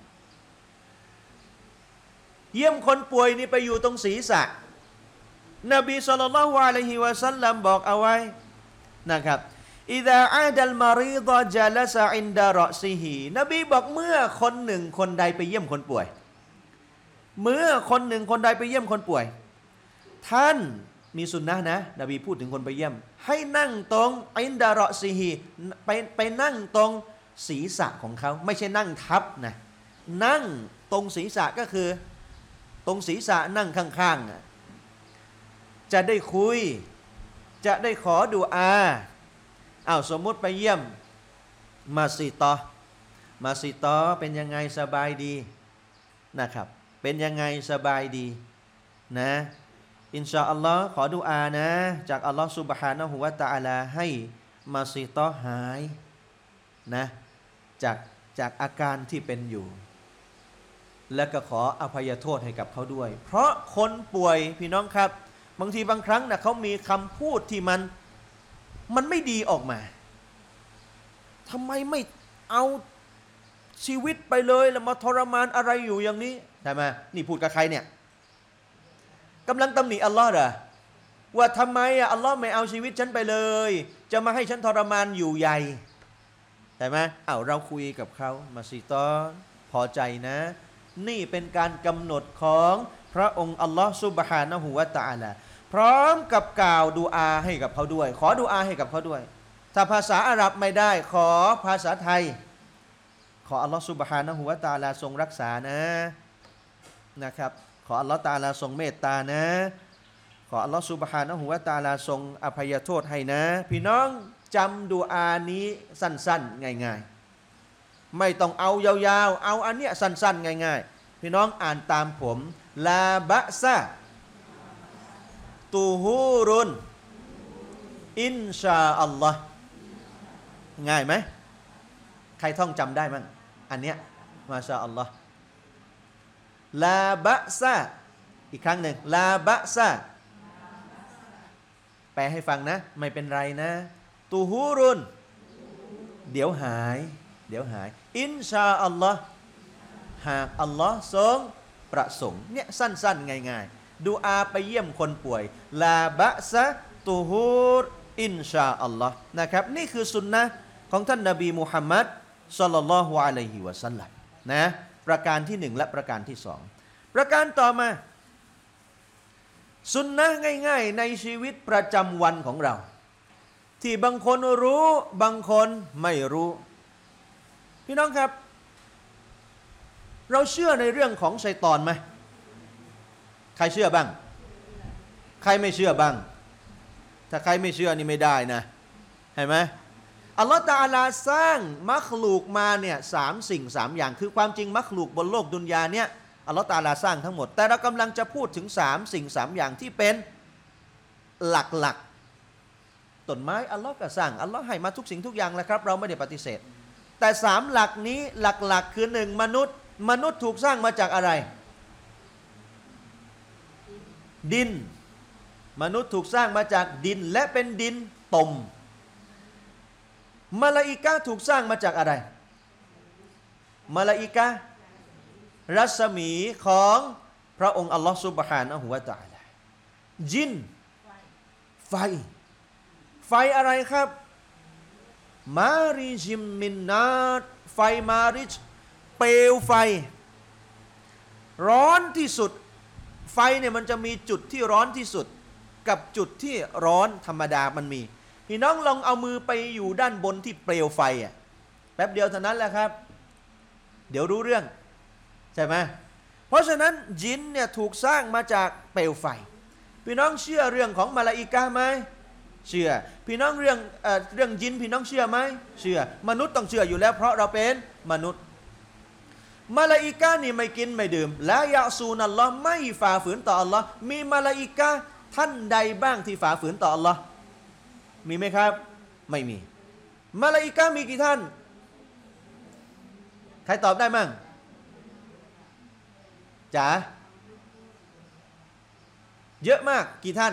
เยี่ยมคนป่วยนี่ไปอยู่ตรงศีรษะนบีศ็อลลัลลอฮุอะลัยฮิวะซัลลัมบอกเอาไว้นะครับอิซาอาดัลมารีฎอจัลซะอินดะรอซิฮีนบีบอกเมื่อคนหนึ่งคนใดไปเยี่ยมคนป่วยเมื่อคนหนึ่งคนใดไปเยี่ยมคนป่วยท่านมีสุนนะนะนบีพูดถึงคนไปเยี่ยมให้นั่งตรงอินดะรอซิฮีไปไปนั่งตรงศีรษะของเขาไม่ใช่นั่งทับนะนั่งตรงศีรษะก็คือตรงศีรษะนั่งข้างๆจะได้คุยจะได้ขอดุอาอ้าวสมมุติไปเยี่ยมมาซิตอมาซิตอเป็นยังไงสบายดีนะครับเป็นยังไงสบายดีนะอินชาอัลลอฮ์ขอดุอานะจากอัลลอฮ์ซุบฮานะฮูวะตะอาลาให้มาซิตอหายนะจากจากอาการที่เป็นอยู่และก็ขออภัยโทษให้กับเขาด้วย เพราะคนป่วยพี่น้องครับบางทีบางครั้งนะเขามีคำพูดที่มันมันไม่ดีออกมาทำไมไม่เอาชีวิตไปเลยแล้วมาทรมานอะไรอยู่อย่างนี้ใช่ไหมนี่พูดกับใครเนี่ยกำลังตำหนิอัลลอฮ์เหรอว่าทำไมอ่ะอัลลอฮ์ไม่เอาชีวิตฉันไปเลยจะมาให้ฉันทรมานอยู่ใหญ่ใช่ไหมอ้าวเราคุยกับเขามาสิตอพอใจนะนี่เป็นการกำหนดของพระองค์อัลลอฮ์ซุบฮานะฮูวะตะอาลาพร้อมกับกล่าวดุอาให้กับเขาด้วยขอดุอาให้กับเขาด้วยถ้าภาษาอาหรับไม่ได้ขอภาษาไทยขออัลลอฮ์ซุบฮานะฮูวะตะอาลาทรงรักษานะนะครับขออัลลอฮ์ตะอาลาทรงเมตตานะขออัลลอฮ์ซุบฮานะฮูวะตะอาลาทรงอภัยโทษให้นะพี่น้องจำดุอานี้สั้นๆง่ายๆไม่ต้องเอายาวๆเอาอันเนี้ยสั้นๆง่ายๆพี่น้องอ่านตามผมลาบะซะตูฮูรุนอินชาอัลลอฮ์ง่ายไหมใครท่องจำได้มั้งอันเนี้ยมาชาอัลลอฮ์ลาบะซะอีกครั้งหนึ่งลาบะซะแปลให้ฟังนะไม่เป็นไรนะตูฮูรุนเดี๋ยวหายเดี๋ยวหายอินชาอัลลอฮ์หากอัลลอฮ์ทรงประสงค์เนี่ยสั้นๆง่ายๆดูอาไปเยี่ยมคนป่วยลาบะซะตูฮูรอินชาอัลลอฮ์นะครับนี่คือสุนนะของท่านนบีมุฮัมมัดศ็อลลัลลอฮุอะลัยฮิวะซัลลัมนะประการที่หนึ่งและประการที่สองประการต่อมาสุนนะง่ายๆในชีวิตประจำวันของเราที่บางคนรู้บางคนไม่รู้พี่น้องครับเราเชื่อในเรื่องของชัยฏอนไหมใครเชื่อบ้างใครไม่เชื่อบ้างถ้าใครไม่เชื่อนี่ไม่ได้นะเห็นไหมอัลลอฮฺตะอาลาสร้างมัคลูกมาเนี่ยสามสิ่งสามอย่างคือความจริงมัคลูกบนโลกดุนยาเนี่ยอัลลอฮฺตะอาลาสร้างทั้งหมดแต่เรากำลังจะพูดถึงสามสิ่งสามอย่างที่เป็นหลักๆต้นไม้อัลลอฮ์ก็สร้างอัลลอฮ์ให้มาทุกสิ่งทุกอย่างแหละครับเราไม่ได้ปฏิเสธแต่สามหลักนี้หลักๆคือหนึ่งมนุษย์มนุษย์ถูกสร้างมาจากอะไรดินมนุษย์ถูกสร้างมาจากดินและเป็นดินตมมลาอิกะห์ถูกสร้างมาจากอะไรมลาอิกะห์รัศมีของพระองค์อัลลอฮ์ซุบฮานะฮูวะตะอาลาจินไฟไฟอะไรครับมาริจิมมินนาตไฟมาริจเปลวไฟร้อนที่สุดไฟเนี่ยมันจะมีจุดที่ร้อนที่สุดกับจุดที่ร้อนธรรมดามันมีพี่น้องลองเอามือไปอยู่ด้านบนที่เปลวไฟอ่ะแป๊บเดียวเท่านั้นแหละครับเดี๋ยวรู้เรื่องใช่ไหมเพราะฉะนั้นจินเนี่ยถูกสร้างมาจากเปลวไฟพี่น้องเชื่อเรื่องของมลาอิกะห์ไหมเชื่อพี่น้องเรื่องเอ่อเรื่องจินพี่น้องเชื่อไหมเชื่อมนุษย์ต้องเชื่ออยู่แล้วเพราะเราเป็นมนุษย์มลาอิกะห์นี่ไม่กินไม่ดื่มและยะซูนัลลอฮ์ไม่ฝ่าฝืนต่ออัลลอฮ์มีมลาอิกะห์ท่านใดบ้างที่ฝ่าฝืนต่ออัลลอฮ์มีไหมครับไม่มีมลาอิกะห์มีกี่ท่านใครตอบได้มั่งจ๋าเยอะมากกี่ท่าน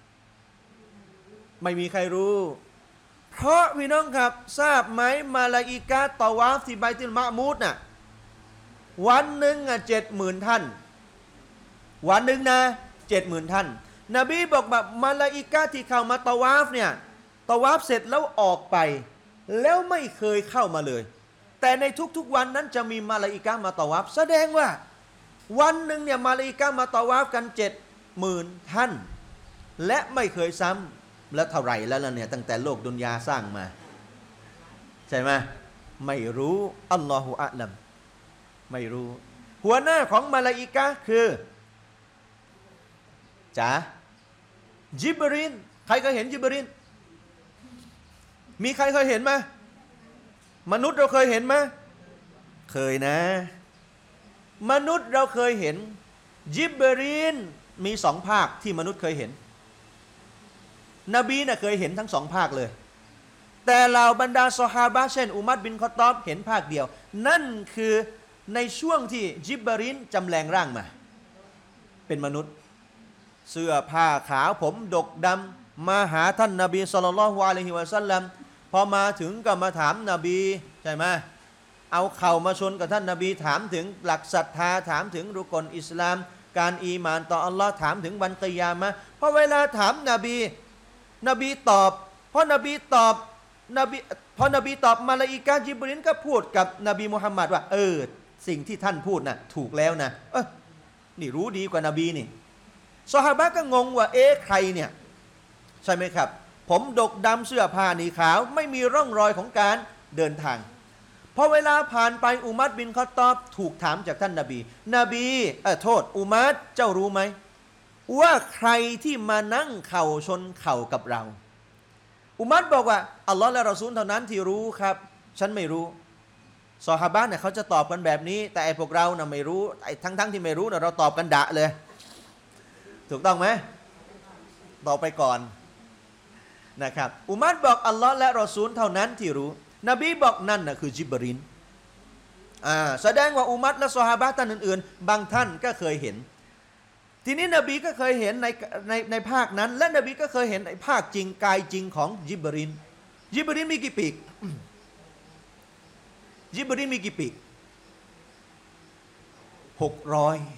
ไม่มีใครรู้เพราะพี่น้องครับทราบไหมมลาอิกะห์ตอวาฟที่ไบตุลมะมูดน่ะวันหนึ่งอ่ะเจ็ดหมื่นท่านวันหนึ่งนะเจ็ดหมื่นท่านนบีบอกแบบมลาอิกะห์ที่เข้ามาตอวาฟเนี่ยตอวาฟเสร็จแล้วออกไปแล้วไม่เคยเข้ามาเลยแต่ในทุกๆวันนั้นจะมีมลาอิกะห์มาตอวาฟแสดงว่าวันหนึ่งเนี่ยมลาอิกะห์มาตอวาฟกันเจ็ดหมื่นท่านและไม่เคยซ้ำแล้วเท่าไหร่แล้วล่ะเนี่ยตั้งแต่โลกดุนยาสร้างมาใช่ไหมไม่รู้อัลลอฮฺอะลัมไม่รู้หัวหน้าของมลาอิกะห์คือจ๋าญิบรีลใครเคยเห็นญิบรีลมีใครเคยเห็นไหมมนุษย์เราเคยเห็นไหมเคยนะมนุษย์เราเคยเห็นญิบรีลมีสองภาคที่มนุษย์เคยเห็นนบีน่ะเคยเห็นทั้งสองภาคเลยแต่เหล่าบรรดาซอฮาบะห์เช่นอุมัรบินคอฏฏอบเห็นภาคเดียวนั่นคือในช่วงที่จิบรีลจำแรงร่างมาเป็นมนุษย์เสื้อผ้าขาวผมดกดำมาหาท่านนบีศ็อลลัลลอฮุอะลัยฮิวะซัลลัมพอมาถึงก็มาถามนบีใช่ไหมเอาเข่ามาชนกับท่านนบีถามถึงหลักศรัทธาถามถึงรุกลอิสลามการอีหม่านต่ออัลลอฮ์ถามถึงวันกิยามะห์พอเวลาถามนบีนบีตอบเพราะนบีตอบนบีพอนบีตอบมาลาอิกะฮ์ญิบรีลก็พูดกับนบีมุฮัมมัดว่าเออสิ่งที่ท่านพูดน่ะถูกแล้วนะเออนี่รู้ดีกว่านบีนี่ซอฮาบะห์ก็งงว่าเอ๊ะใครเนี่ยใช่ไหมครับผมดกดำเสื้อผ้านี่ขาวไม่มีร่องรอยของการเดินทางพอเวลาผ่านไปอุมัรบินคอฏฏอบถูกถามจากท่านนบีนบีเออโทษอุมัรเจ้ารู้ไหมว่าใครที่มานั่งเข่าชนเข่ากับเราอุมัรบอกว่าอัลลอฮ์และรอซูลเท่านั้นที่รู้ครับฉันไม่รู้ซอฮาบะห์เนี่ยเขาจะตอบกันแบบนี้แต่ไอ้พวกเราน่ะไม่รู้ไอ้ทั้งๆที่ไม่รู้น่ะเราตอบกันดะเลยถูกต้องไหมตอบไปก่อนนะครับอุมัรบอกอัลลอฮ์และรอซูลเท่านั้นที่รู้นบีบอกนั่นน่ะคือจิบรีลอ่าแสดงว่าอุมัรและซอฮาบะห์ท่านอื่นๆบางท่านก็เคยเห็นทีนี้นบีก็เคยเห็นในในในภาคนั้นและนบีก็เคยเห็นในภาคจริงกายจริงของจิบรีลจิบรีลมีกี่ปีกจิบรีลมีกี่ปีกหกร้อย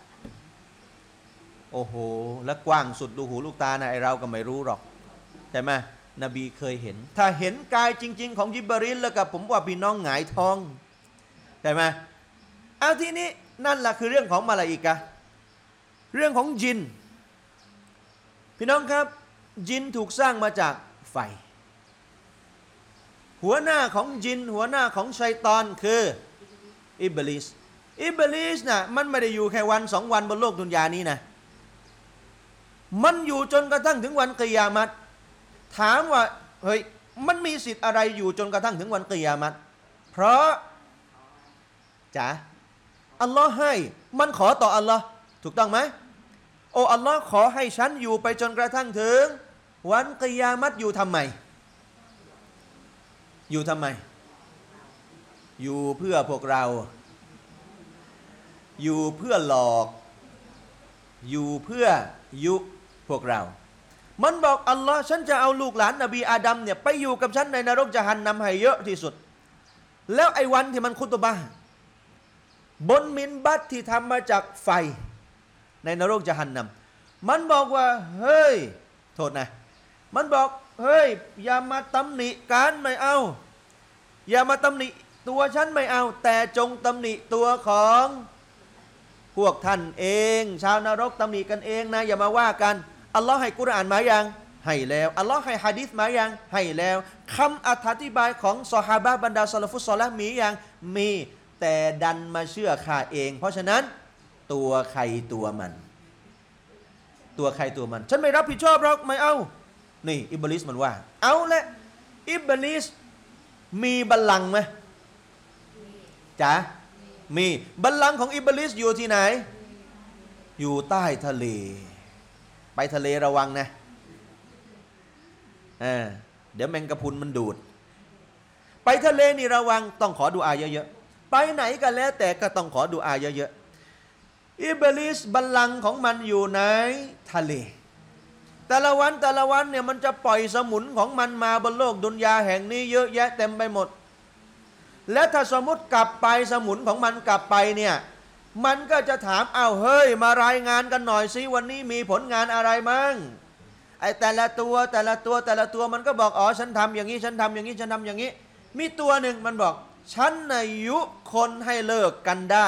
โอ้โหและกว้างสุดดูหูลูกตานะไอเราก็ไม่รู้หรอกใช่ไหมนบีเคยเห็นถ้าเห็นกายจริงๆของจิบรีลแล้วกับผมว่าพี่น้องหงายท้องใช่ไหมเอาทีนี้นั่นแหละคือเรื่องของมลาอิกะฮ์เรื่องของจินพี่น้องครับจินถูกสร้างมาจากไฟหัวหน้าของจินหัวหน้าของชัยฏอนคืออิบลิสอิบลิสนะมันไม่ได้อยู่แค่วันสองวันบนโลกดุนยานี้นะมันอยู่จนกระทั่งถึงวันกิยามัตถามว่าเฮ้ยมันมีสิทธิ์อะไรอยู่จนกระทั่งถึงวันกิยามัตเพราะจ๋าอัลลอฮ์ให้มันขอต่ออัลลอฮ์ถูกต้องไหมโอ้อัลลอฮ์ขอให้ฉันอยู่ไปจนกระทั่งถึงวันกิยามัตอยู่ทำไมอยู่ทำไมอยู่เพื่อพวกเราอยู่เพื่อหลอกอยู่เพื่อยุพวกเรามันบอกอัลลอฮ์ฉันจะเอาลูกหลานนบีอาดัมเนี่ยไปอยู่กับฉันในนรกญะฮันนัมให้เยอะที่สุดแล้วไอ้วันที่มันคุตบะห์บนมินบัตที่ทำมาจากไฟในนรกญะฮันนัมมันบอกว่าเฮ้ยโทษนะมันบอกเฮ้ยอย่ามาตำหนิกันไม่เอาอย่ามาตำหนิตัวฉันไม่เอาแต่จงตำหนิตัวของพวกท่านเองชาวนรกตำหนิกันเองนะอย่ามาว่ากันอัลลอฮ์ให้กุรอานมายังให้แล้วอัลลอฮ์ให้หะดีษมายังให้แล้วคำอธิบายของซอฮาบะห์บรรดาซอลาฟุศอลิฮ์มียังมีแต่ดันมาเชื่อข้าเองเพราะฉะนั้นตัวใครตัวมันตัวใครตัวมันฉันไม่รับผิดชอบหรอกไม่เอานี่อิบลิสมันว่าเอาละอิบลิสมีบัลลังก์ไหมจ๋ามีบัลลังก์ของอิบลิสอยู่ที่ไหนอยู่ใต้ทะเลไปทะเลระวังนะเออเดี๋ยวแมงกะพรุนมันดูดไปทะเลนี่ระวังต้องขอดุอาเยอะๆไปไหนก็แล้วแต่ก็ต้องขอดุอาเยอะๆอิบลิสบัลลังก์ของมันอยู่ในทะเลแต่ละวันแต่ละวันเนี่ยมันจะปล่อยสมุนของมันมาบนโลกดุนยาแห่งนี้เยอะแยะเต็มไปหมดและถ้าสมมติกลับไปสมุนของมันกลับไปเนี่ยมันก็จะถามอ้าวเฮ้ยมารายงานกันหน่อยสิวันนี้มีผลงานอะไรมั่งไอ้แต่ละตัวแต่ละตัวแต่ละตัวมันก็บอกอ๋อฉันทำอย่างนี้ฉันทำอย่างนี้ฉันทำอย่างนี้มีตัวหนึ่งมันบอกฉันน่ะยุคนให้เลิกกันได้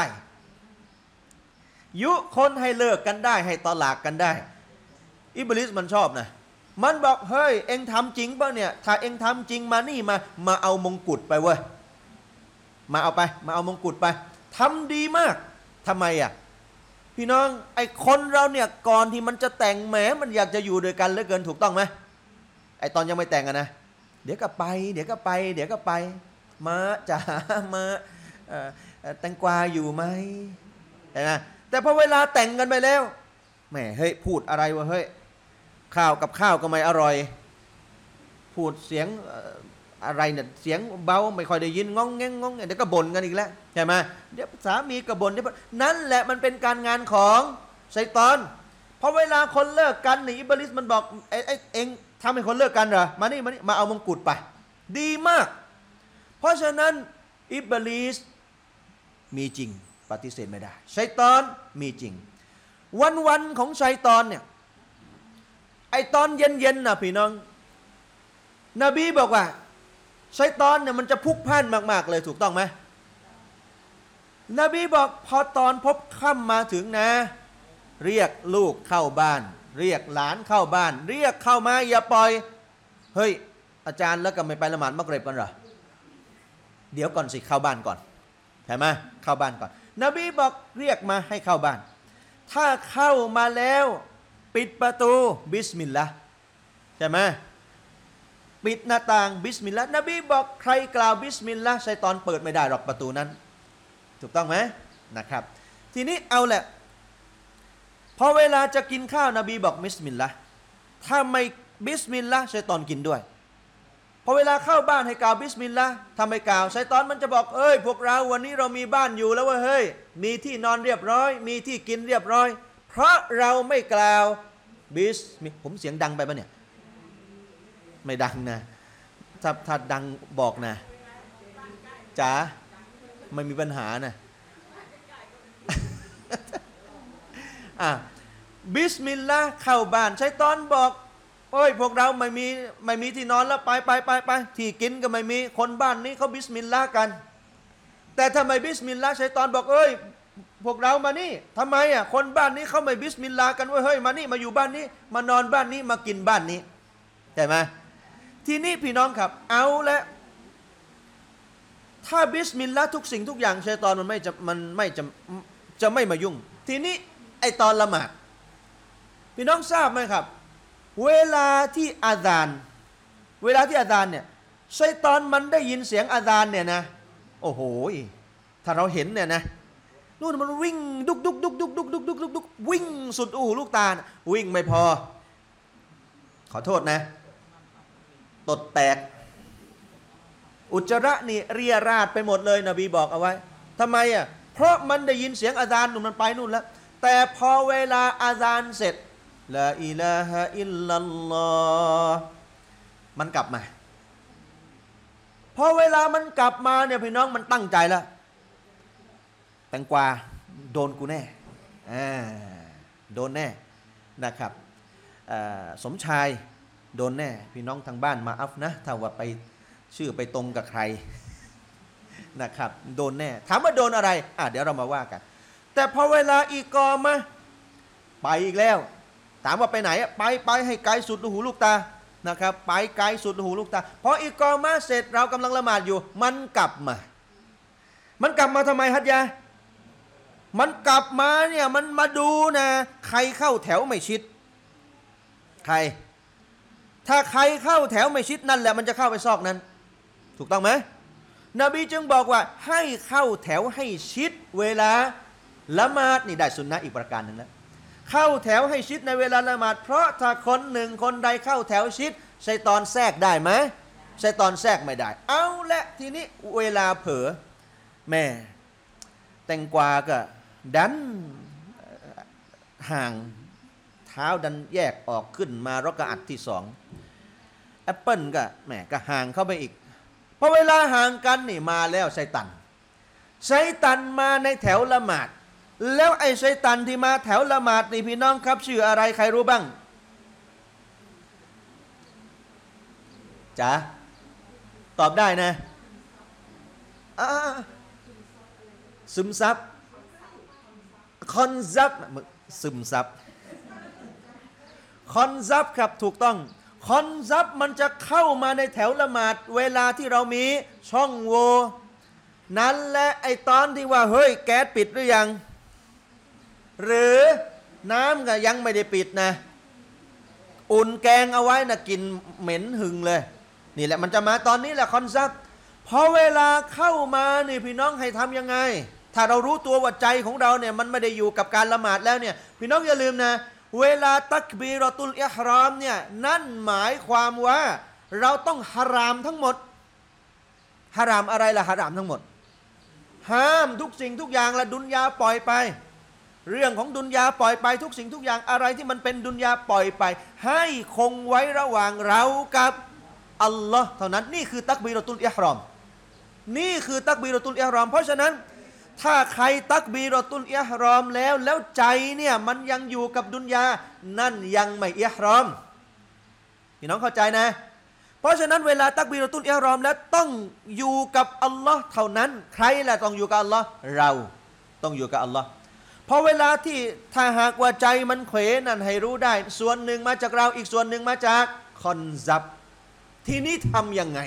ยุคนให้เลิกกันได้ให้ตอหลากกันได้อิบลิสมันชอบนะมันบอกเฮ้ยเอ็งทำจริงป่ะเนี่ยถ้าเอ็งทำจริงมานี่มามาเอามงกุฎไปเว้ยมาเอาไปมาเอามงกุฎไปทำดีมากทำไมอ่ะพี่น้องไอ้คนเราเนี่ยก่อนที่มันจะแต่งแหมมันอยากจะอยู่ด้วยกันเหลือเกินถูกต้องไหมไอ้ตอนยังไม่แต่งกันนะเดี๋ยวก็ไปเดี๋ยวก็ไปเดี๋ยวก็ไปมาจ๋ามาแตงกวาอยู่ไหมนะแต่พอเวลาแต่งกันไปแล้วแหมเฮ้ยพูดอะไรวะเฮ้ยข้าวกับข้าวก็ไม่อร่อยพูดเสียงอะไรเนี่ยเสียงเบาไม่ค่อยได้ยินงองแงงงองแงเดี๋ยวก็บ่นกันอีกแล้วใช่ไหมเดี๋ยวสามีก็บ่นเดี๋ยวนั่นแหละมันเป็นการงานของชัยฏอนเพราะเวลาคนเลิกกันนี่อิบลิสมันบอกไอ้ไอ้เองทำให้คนเลิกกันเหรอมานี่มานี่มาเอามงกุฎไปดีมากเพราะฉะนั้นอิบลิสมีจริงปฏิเสธไม่ได้ชัยฏอนมีจริงวันวันของชัยฏอนเนี่ยไอตอนเย็นๆนะพี่น้องนบีบอกว่าชัยฏอนเนี่ยมันจะพุกพ่านมากๆเลยถูกต้องไหมนบีบอกพอตอนพบค่ำมาถึงนะเรียกลูกเข้าบ้านเรียกหลานเข้าบ้านเรียกเข้ามาอย่าปล่อยเฮ้ยอาจารย์แล้วก็ไม่ไปละหมาดมักริบกันเหรอเดี๋ยวก่อนสิเข้าบ้านก่อนใช่ไหมเข้าบ้านก่อนนบีบอกเรียกมาให้เข้าบ้านถ้าเข้ามาแล้วปิดประตูบิสมิลลาห์ใช่ไหมปิดหน้าต่างบิสมิลลาห์นบีบอกใครกล่าวบิสมิลลาห์ชัยฏอนเปิดไม่ได้หรอกประตูนั้นถูกต้องไหมนะครับทีนี้เอาแหละพอเวลาจะกินข้าวนบีบอกบิสมิลลาห์ถ้าไม่บิสมิลลาห์ชัยฏอนกินด้วยพอเวลาเข้าบ้านให้กล่าวบิสมิลลาห์ทำไมกล่าวชัยฏอนมันจะบอกเอ้ยพวกเราวันนี้เรามีบ้านอยู่แล้วว่าเฮ้ยมีที่นอนเรียบร้อยมีที่กินเรียบร้อยเพราะเราไม่กล่าวบิสมิผมเสียงดังไปปะเนี่ยไม่ดังนะถ้าถ้าดังบอกนะจ๋าไม่มีปัญหานะอ่ะบิสมิลลาห์เข้าบ้านชัยฏอนบอกโอ้ยพวกเราไม่มีไม่มีที่นอนแล้วไปไปไปไปที่กินก็ไม่มีคนบ้านนี้เขาบิสมิลลาห์กันแต่ทำไมบิสมิลลาห์ชัยฏอนบอกเอ้ยพวกเรามานี่ทำไมอ่ะคนบ้านนี้เขาไม่บิสมิลลาห์กันเว้ยเฮ้ยมานี่มาอยู่บ้านนี้มานอนบ้านนี้มากินบ้านนี้ใช่ไหมทีนี้พี่น้องครับเอาละถ้าบิสมิลลาห์ทุกสิ่งทุกอย่างชัยฏอนมันไม่จะมันไม่จะจะไม่มายุ่งทีนี้ไอตอนละหมาดพี่น้องทราบไหมครับเวลาที่อาซานเวลาที่อาซานเนี่ยชัยฏอนมันได้ยินเสียงอาซานเนี่ยนะโอ้โหถ้าเราเห็นเนี่ยนะนู่นมันวิ่งดุกดุกดุกดุกดุกดุกดุกดุกดุกวิ่งสุดอู้ลูกตาวิ่งไม่พอขอโทษนะตดแตกอุจจาระนี่เรียราดไปหมดเลยนบีบอกเอาไว้ทำไมอ่ะเพราะมันได้ยินเสียงอาซานนู่นมันไปนู่นแล้วแต่พอเวลาอาซานเสร็จลาอิลาฮะอิลลัลลอฮ์มันกลับมาพอเวลามันกลับมาเนี่ยพี่น้องมันตั้งใจแล้วแตงกวาโดนกูแน่อ่าโดนแน่นะครับสมชายโดนแน่พี่น้องทางบ้านมาอัฟนะถ้าว่าไปชื่อไปตรงกับใครนะครับโดนแน่ถามว่าโดนอะไรอ่ะเดี๋ยวเรามาว่ากันแต่พอเวลาอีกอมาไปอีกแล้วถามว่าไปไหนไปไปให้ไกลสุดหูลูกตานะครับไปไกลสุดหูลูกตาพออีกอมาเสร็จเรากำลังละหมาดอยู่มันกลับมามันกลับมาทำไมฮัจญะมันกลับมาเนี่ยมันมาดูนะใครเข้าแถวไม่ชิดใครถ้าใครเข้าแถวไม่ชิดนั่นแหละมันจะเข้าไปซอกนั้นถูกต้องไหมนบีจึงบอกว่าให้เข้าแถวให้ชิดเวลาละหมาดนี่ได้สุนนะอีกประการหนึ่งแล้วเข้าแถวให้ชิดในเวลาละหมาดเพราะถ้าคนหนึ่งคนใดเข้าแถวชิดชัยฏอนแทรกได้ไหมชัยฏอนแทรกไม่ได้เอาละทีนี้เวลาเผลอแม่แตงกวาก็ดันห่างเท้าดันแยกออกขึ้นมารอกะอัดที่สองแอปเปิลก็แหมก็ห่างเข้าไปอีกพอเวลาห่างกันนี่มาแล้วชัยฏอนชัยฏอนมาในแถวละหมาดแล้วไอ้ชัยฏอนที่มาแถวละหมาดนี่พี่น้องครับชื่ออะไรใครรู้บ้างจ๋าตอบได้นะซึมซับคอนซับซึมซับคอนซับครับถูกต้องคอนซับมันจะเข้ามาในแถวละหมาดเวลาที่เรามีช่องโหว่นั้นและไอตอนที่ว่าเฮ้ยแก๊สปิดหรือยังหรือน้ำก็ยังไม่ได้ปิดนะอุ่นแกงเอาไว้นะกินเหม็นหึงเลยนี่แหละมันจะมาตอนนี้แหละคอนซับพอเวลาเข้ามานี่พี่น้องให้ทำยังไงถ้าเรารู้ตัวว่าใจของเราเนี่ยมันไม่ได้อยู่กับการละหมาดแล้วเนี่ยพี่น้องอย่าลืมนะเวลาตักบีรอตุลอิหรามเนี่ยนั่นหมายความว่าเราต้องฮารามทั้งหมดฮารามอะไรล่ะฮารามทั้งหมดห้ามทุกสิ่งทุกอย่างละดุนยาปล่อยไปเรื่องของดุนยาปล่อยไปทุกสิ่งทุกอย่างอะไรที่มันเป็นดุนยาปล่อยไปให้คงไว้ระหว่างเรากับอัลลอฮ์เท่านั้นนี่คือตักบีรอตุลอิห์รอมนี่คือตักบีรอตุลอิห์รอมเพราะฉะนั้นถ้าใครตักบีรอตุลอิห์รอมแล้วแล้วใจเนี่ยมันยังอยู่กับดุนยานั่นยังไม่อิห์รอมพี่น้องเข้าใจนะเพราะฉะนั้นเวลาตักบีรอตุลอิห์รอมแล้วต้องอยู่กับอัลลอฮ์เท่านั้นใครล่ะต้องอยู่กับอัลลอฮ์เราต้องอยู่กับอัลลอฮ์พอเวลาที่ถ้าหากว่าใจมันเขวนั่นให้รู้ได้ส่วนหนึ่งมาจากเราอีกส่วนหนึ่งมาจากคอนซับทีนี้ทำยังไง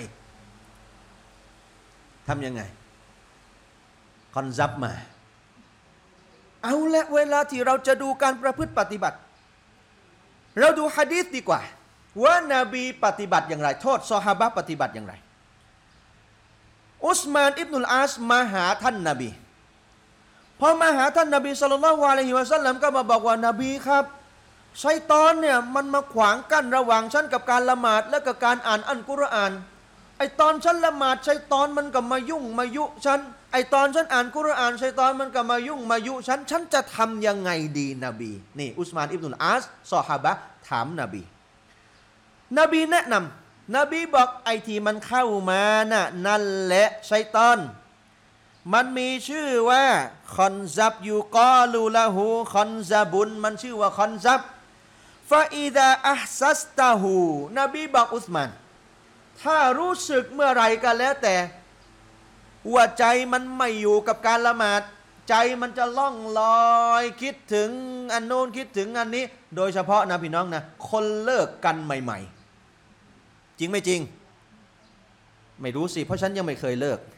ทำยังไงคอนซับมาเอาละเวลาที่เราจะดูการประพฤติปฏิบัติเราดูหะดีษดีกว่าว่านาบีปฏิบัติอย่างไรโทษซอฮาบะห์ปฏิบัติอย่างไรอุสมานอิบนุลอาสมาหาท่านนบีพอมาหาท่านนบีศ็อลลัลลอฮุอะลัยฮิวะซัลลัมก็มาบอกว่านบีครับชัยฏอนเนี่ยมันมาขวางกั้นระหว่างฉันกับการละหมาดและกับการอ่านอัลกุรอานไอตอนฉันละหมาดชัยฏอนมันก็มายุ่งมายุฉันไอตอนฉันอ่านกุรอานชัยฏอนมันก็มายุ่งมายุฉันฉันจะทำยังไงดีนบีนี่อุสมานอิบนุลอาสซอฮาบะห์ถามนบีนบีแนะนำนบีบอกไอที่มันเข้ามาน่ะนั่นแหละชัยฏอนมันมีชื่อว่าคอนซับยูกอลูละหูคอนซับุนมันชื่อว่าคอนซับฟาอิดาอัฮซัสตาหูนบีบอกอุสมานถ้ารู้สึกเมื่อไรก็แล้วแต่ว่าใจมันไม่อยู่กับการละหมาดใจมันจะล่องลอยคิดถึงอันโน้นคิดถึงอันนี้โดยเฉพาะนะพี่น้องนะคนเลิกกันใหม่ๆจริงไม่จริงไม่รู้สิเพราะฉันยังไม่เคยเลิก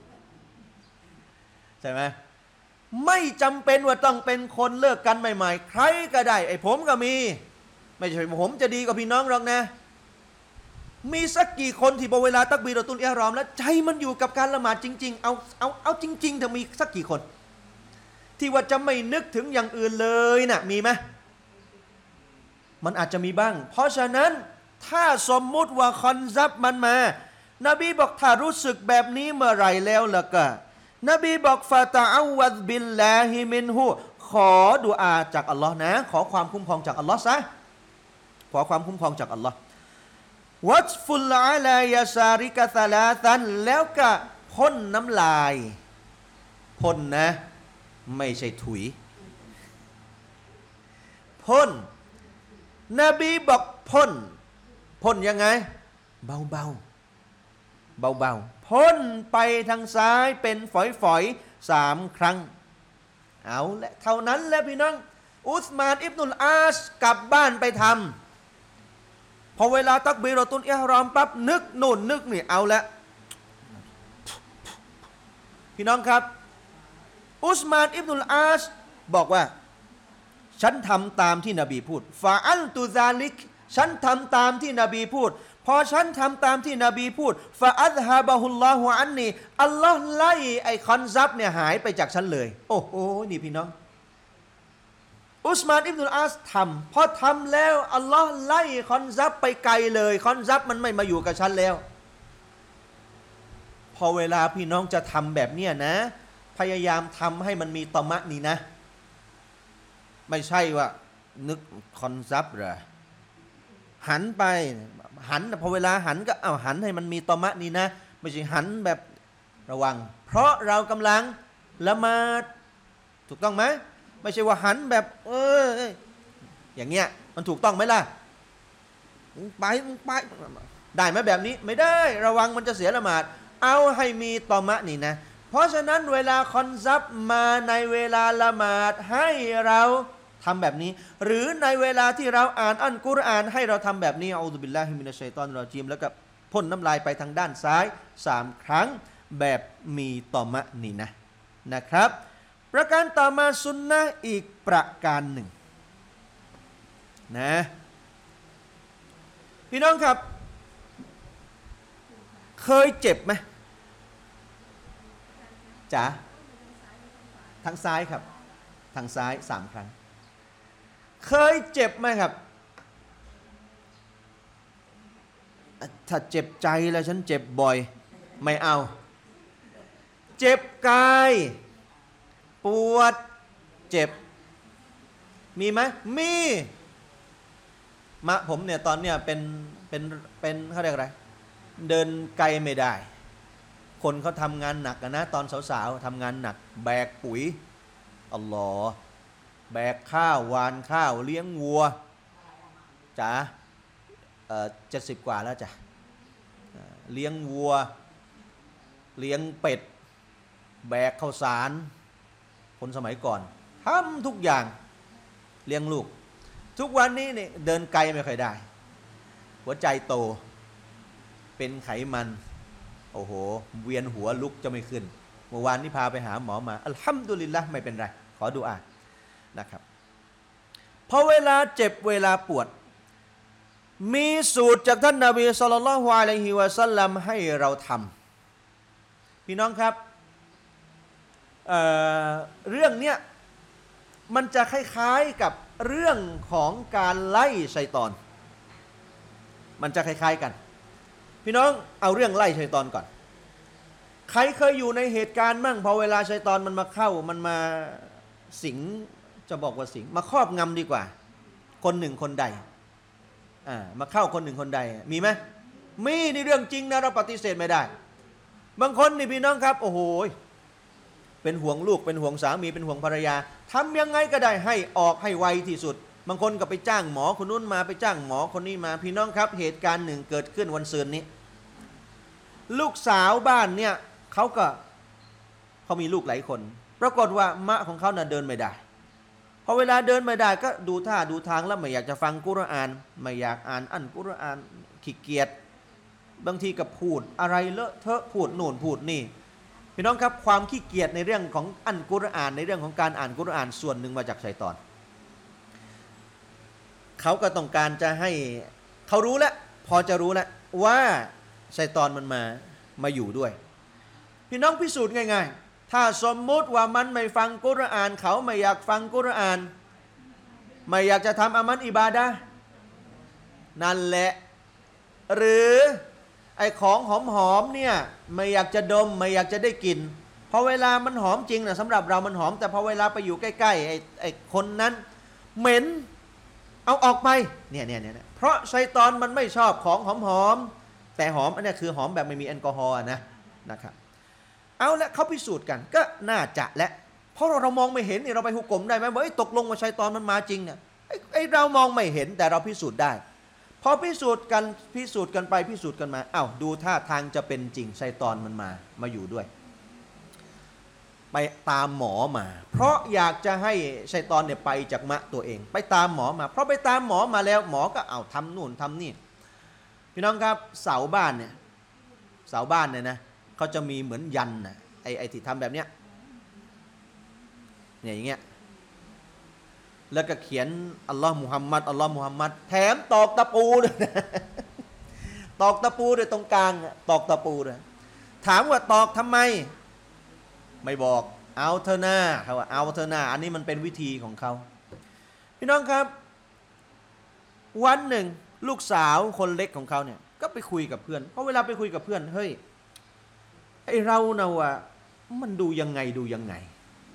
ใช่ไหมไม่จำเป็นว่าต้องเป็นคนเลิกกันใหม่ๆใครก็ได้ไอ้ผมก็มีไม่ใช่ผมจะดีกว่าพี่น้องหรอกนะมีสักกี่คนที่พอเวลาตักบีรอตุลอิห์รอมแล้วใจมันอยู่กับการละหมาดจริงๆเอาเอาเอาจริงๆถ้ามีสักกี่คนที่ว่าจะไม่นึกถึงอย่างอื่นเลยนะ่ะมีไหมมันอาจจะมีบ้างเพราะฉะนั้นถ้าสมมุติว่าคอนซับมันมานบีบอกถ้ารู้สึกแบบนี้เมื่อไหร่แล้วล่ะก็นบีบอกฟาตะอวัดบิลลาฮิมินฮูขอดุอาจากอัลลอฮ์นะขอความคุ้มครองจากอัลลอฮ์ซะขอความคุ้มครองจากอัลลอฮ์วัตฟุลอาลายาซาริกะซาลาซันแล้วก็พ่นน้ำลายพ่นนะไม่ใช่ถุยพ่นนบีบอกพ่นพ่นยังไงเบาเบาเบาเบาพ่นไปทางซ้ายเป็นฝอยๆสามครั้งเอาและเท่านั้นแหละพี่น้องอุสมานอิบนุลอาสกลับบ้านไปทำพอเวลาตักบีรอตุลอิห์รอมปั๊บนึกนู่นนึกนี่เอาละพี่น้องครับอุสมานอิบนุลอาสบอกว่าฉันทำตามที่นบีพูดฟาอัลตุซาลิกฉันทำตามที่นบีพูดพอฉันทำตามที่นบีพูดฟาอัซฮะบะฮุลลอฮุอันนีอัลลอฮ์ไล่ไอคอนซับเนี่ยหายไปจากฉันเลยโอ้โหนี่พี่น้องอุสมานอิบนุลอาสทำพอทำแล้วอัลลอฮ์ไล่คอนซับไปไกลเลยคอนซับมันไม่มาอยู่กับฉันแล้วพอเวลาพี่น้องจะทำแบบเนี้ยนะพยายามทำให้มันมีตอมะนี่นะไม่ใช่ว่านึกคอนซับเหรอหันไปหันพอเวลาหันก็เอาหันให้มันมีตอมะนี่นะไม่ใช่หันแบบระวังเพราะเรากำลังละหมาดถูกต้องไหมไม่ใช่ว่าหันแบบเอออย่างเงี้ยมันถูกต้องไหมล่ะไปไปได้ไหมแบบนี้ไม่ได้ระวังมันจะเสียละหมาดเอาให้มีตอมะนี่นะเพราะฉะนั้นเวลาคอนซับมาในเวลาละหมาดให้เราทำแบบนี้หรือในเวลาที่เราอ่านอัลกุรอานให้เราทำแบบนี้อูซุบิลลาฮิมินัชชัยฏอนิรเราะญีมแล้วก็พ่นน้ำลายไปทางด้านซ้ายสามครั้งแบบมีตอมะนี่นะนะครับประการต่อมาซุนนะห์อีกประการหนึ่งนะพี่น้องครับเคยเจ็บไหมจ๋าทางซ้ายครับทางซ้ายสามครั้งเคยเจ็บไหมครับถ้าเจ็บใจแล้วฉันเจ็บบ่อยไม่เอาเจ็บกายปวดเจ็บมีไหมมีมะผมเนี่ยตอนเนี้ยเป็นเป็นเป็นเขาเรียกอะไรเดินไกลไม่ได้คนเขาทำงานหนักนะตอนสาวๆทำงานหนักแบกปุ๋ยอัลลอฮ์แบกข้าววานข้าวเลี้ยงวัวจ๋าเจ็ดสิบกว่าแล้วจ้ะเลี้ยงวัวเลี้ยงเป็ดแบกข้าวสารคนสมัยก่อนทำทุกอย่างเลี้ยงลูกทุกวันนี้เนี่ยเดินไกลไม่ค่อยได้หัวใจโตเป็นไขมันโอ้โหเวียนหัวลุกจะไม่ขึ้นเมื่อวานนี้พาไปหาหมอมาอัลฮัมดุลิลละห์ไม่เป็นไรขอดุอานะครับพอเวลาเจ็บเวลาปวดมีสูตรจากท่านนบีศ็อลลัลลอฮุอะลัยฮิวะซัลลัมให้เราทำพี่น้องครับเอ่อเรื่องเนี้ยมันจะคล้ายๆกับเรื่องของการไล่ชัยฏอนมันจะคล้ายๆกันพี่น้องเอาเรื่องไล่ชัยฏอนก่อนใครเคยอยู่ในเหตุการณ์มั่งพอเวลาชัยฏอนมันมาเข้ามันมาสิงจะบอกว่าสิงมาครอบงำดีกว่าคนหนึ่งคนใดอ่ามาเข้าคนหนึ่งคนใดมีไหมมีนี่เรื่องจริงนะเราปฏิเสธไม่ได้บางคนนี่พี่น้องครับโอ้โหเป็นห่วงลูกเป็นห่วงสามีเป็นห่วงภรรยาทำยังไงก็ได้ให้ออกให้ไวที่สุดบางคนก็ไปจ้างหมอคนนู้นมาไปจ้างหมอคนนี้มาพี่น้องครับเหตุการณ์หนึ่งเกิดขึ้นวันศุกร์นี้ลูกสาวบ้านเนี่ยเขาก็เขามีลูกหลายคนปรากฏว่ามะของเขาน่ะเดินไม่ได้พอเวลาเดินไม่ได้ก็ดูท่าดูทางแล้วไม่อยากจะฟังกุรอานไม่อยากอ่านอันกุรอานขี้เกียจบางทีก็พูดอะไรเลอะเทอะพูดโน่นพูดนี่พี่น้องครับความขี้เกียจในเรื่องของอันกุรอานในเรื่องของการอ่านกุรอานส่วนหนึ่งมาจากชัยฏอนเขาก็ต้องการจะให้เขารู้แล้วพอจะรู้แล้วว่าชัยฏอนมันมามาอยู่ด้วยพี่น้องพิสูจน์ง่ายๆถ้าสมมุติว่ามันไม่ฟังกุรอานเขาไม่อยากฟังกุรอานไม่อยากจะทำอามันอิบาดะห์นั่นแหละหรือไอ้ของหอมๆเนี่ยไม่อยากจะดมไม่อยากจะได้กลิ่นพอเวลามันหอมจริงนะสำหรับเรามันหอมแต่พอเวลาไปอยู่ใกล้ๆไอ้ไอ้คนนั้นเหม็นเอาออกไปเนี่ยเนี่ยเนี่ยเพราะชัยฏอนมันไม่ชอบของหอมๆแต่หอมอันนี้คือหอมแบบไม่มีแอลกอฮอล์นะนะครับเอาละเขาพิสูจน์กันก็น่าจะและเพราะเราเรามองไม่เห็นนี่เราไปหุกกลมได้ไหมว่าตกลงว่าชัยฏอนมันมาจริงเนี่ยไอ้ไอ้เรามองไม่เห็นแต่เราพิสูจน์ได้พอพิสูจน์กันพิสูจน์กันไปพิสูจน์กันมาอ้าวดูท่าทางจะเป็นจริงชัยฏอนมันมามาอยู่ด้วยไปตามหมอมาเพราะอยากจะให้ชัยฏอนเนี่ยไปจากมะตัวเองไปตามหมอมาเพราะไปตามหมอมาแล้วหมอก็เอาทำนู่นทำนี่พี่น้องครับเสาบ้านเนี่ยเสาบ้านเนี่ยนะเขาจะมีเหมือนยันนะไอ้ไอ้ที่ทำแบบเนี้ยเนี่ยอย่างเงี้ยแล้วก็เขียนอัลลอฮ์มุฮัมมัดอัลลอฮ์มุฮัมมัดแถมตอกตะปูด้วยตอกตะปูด้วยตรงกลางตอกตะปูด้วยถามว่าตอกทำไมไม่บอกเอาเธอหน้าเขาว่าเอาเธอหน้าอันนี้มันเป็นวิธีของเขาพี่น้องครับวันหนึ่งลูกสาวคนเล็กของเขาเนี่ยก็ไปคุยกับเพื่อนเพราะเวลาไปคุยกับเพื่อนเฮ้ยไอเราเนะว่ามันดูยังไงดูยังไง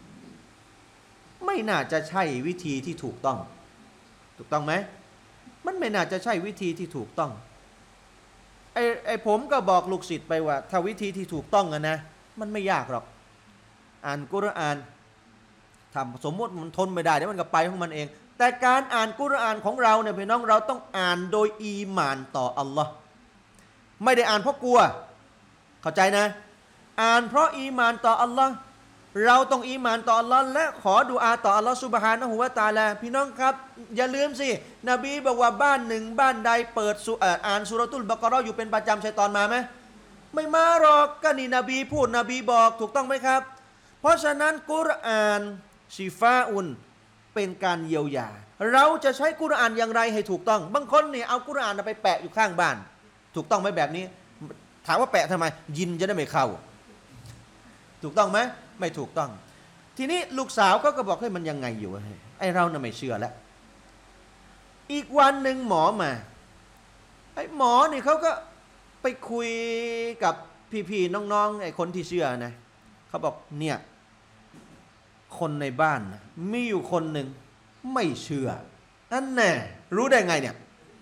ไม่น่าจะใช่วิธีที่ถูกต้องถูกต้องไหมมันไม่น่าจะใช่วิธีที่ถูกต้องไอไอผมก็บอกลูกศิษย์ไปว่าถ้าวิธีที่ถูกต้องอะนะมันไม่ยากหรอกอ่านกุรอานทำสมมติมันทนไม่ได้เดี๋ยวมันก็ไปของมันเองแต่การอ่านกุรอานของเราเนี่ยพี่น้องเราต้องอ่านโดยอีหม่านต่ออัลลอฮ์ไม่ได้อ่านเพราะกลัวเข้าใจนะอ่านเพราะอีหม่านต่ออัลลอฮ์เราต้องอีหม่านต่ออัลลอฮ์และขอดุอาต่ออัลลอฮ์ซุบฮานะฮูวะตะอาลาพี่น้องครับอย่าลืมสินบีบอกว่าบ้านหนึ่งบ้านใดเปิดอ่านซูเราะตุลบะเกาะฮ์อยู่เป็นประจำชัยฏอนมาไหมไม่มาหรอกก็นี่นบีพูดนบีบอกถูกต้องไหมครับเพราะฉะนั้นกุรอานชิฟาอุนเป็นการเยียวยาเราจะใช้กุรอานอย่างไรให้ถูกต้องบางคนเนี่ยเอากุรอานไปแปะอยู่ข้างบ้านถูกต้องไหมแบบนี้ถามว่าแปะทำไมยินจะได้ไม่เข้าถูกต้องไหมไม่ถูกต้องทีนี้ลูกสาวเขาก็บอกให้มันยังไงอยู่ไอเราน่ะไม่เชื่อแล้วอีกวันหนึ่งหมอมาไอหมอนี่เขาก็ไปคุยกับพี่ๆน้องๆไอคนที่เชื่อนะเขาบอกเนี่ยคนในบ้านนะมีอยู่คนหนึ่งไม่เชื่อนั่นแน่รู้ได้ไงเนี่ย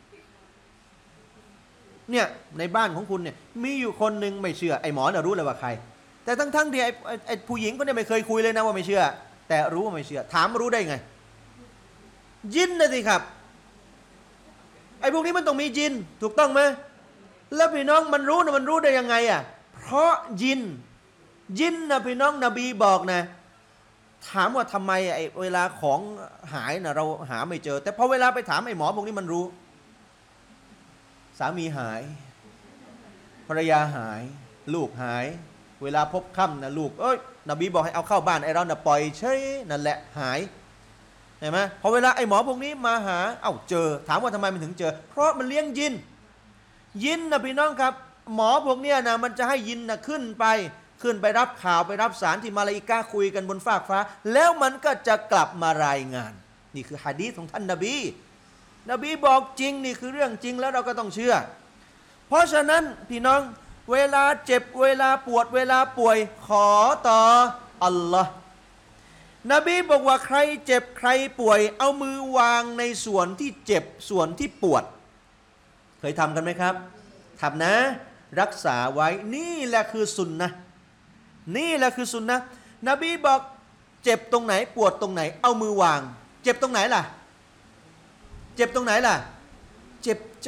เนี่ยในบ้านของคุณเนี่ยมีอยู่คนหนึ่งไม่เชื่อไอ้หมอน่ะรู้เลยว่าใครแต่ทั้งๆที่ไอ้ไอ้ผู้หญิงก็เนี่ยไม่เคยคุยเลยนะว่าไม่เชื่อแต่รู้ว่าไม่เชื่อถามรู้ได้ไงยินนะสิครับไอ้พวกนี้มันต้องมียินถูกต้องไหมแล้วพี่น้องมันรู้นะมันรู้ได้ยังไงอ่ะเพราะยินยินนะพี่น้องนบีบอกนะถามว่าทำไมไอ้เวลาของหายนะเราหาไม่เจอแต่พอเวลาไปถามไอ้หมอพวกนี้มันรู้สามีหายภรรยาหายลูกหายเวลาพบค่ำนะลูกเอ้ยนบีบอกให้เอาเข้าบ้านไอ้เราน่ะปล่อยเฉยนั่นแหละหายเห็นไหมพอเวลาไอ้หมอพวกนี้มาหาเอ้าเจอถามว่าทำไมมันถึงเจอเพราะมันเลี้ยงยินยินนะพี่น้องครับหมอพวกเนี้ยนะมันจะให้ยินนะขึ้นไปขึ้นไปรับข่าวไปรับสารที่มาลาอิกะฮ์คุยกันบนฟากฟ้าแล้วมันก็จะกลับมารายงานนี่คือหะดีษของท่านนบีนบีบอกจริงนี่คือเรื่องจริงแล้วเราก็ต้องเชื่อเพราะฉะนั้นพี่น้องเวลาเจ็บเวลาปวดเวลาป่วยขอต่ออัลลอฮ์นบีบอกว่าใครเจ็บใครป่วยเอามือวางในส่วนที่เจ็บส่วนที่ปวดเคยทำกันไหมครับทำนะรักษาไว้นี่แหละคือสุนนะนี่แหละคือสุนนะนบีบอกเจ็บตรงไหนปวดตรงไหนเอามือวางเจ็บตรงไหนล่ะเจ็บตรงไหนล่ะเจ็บใจ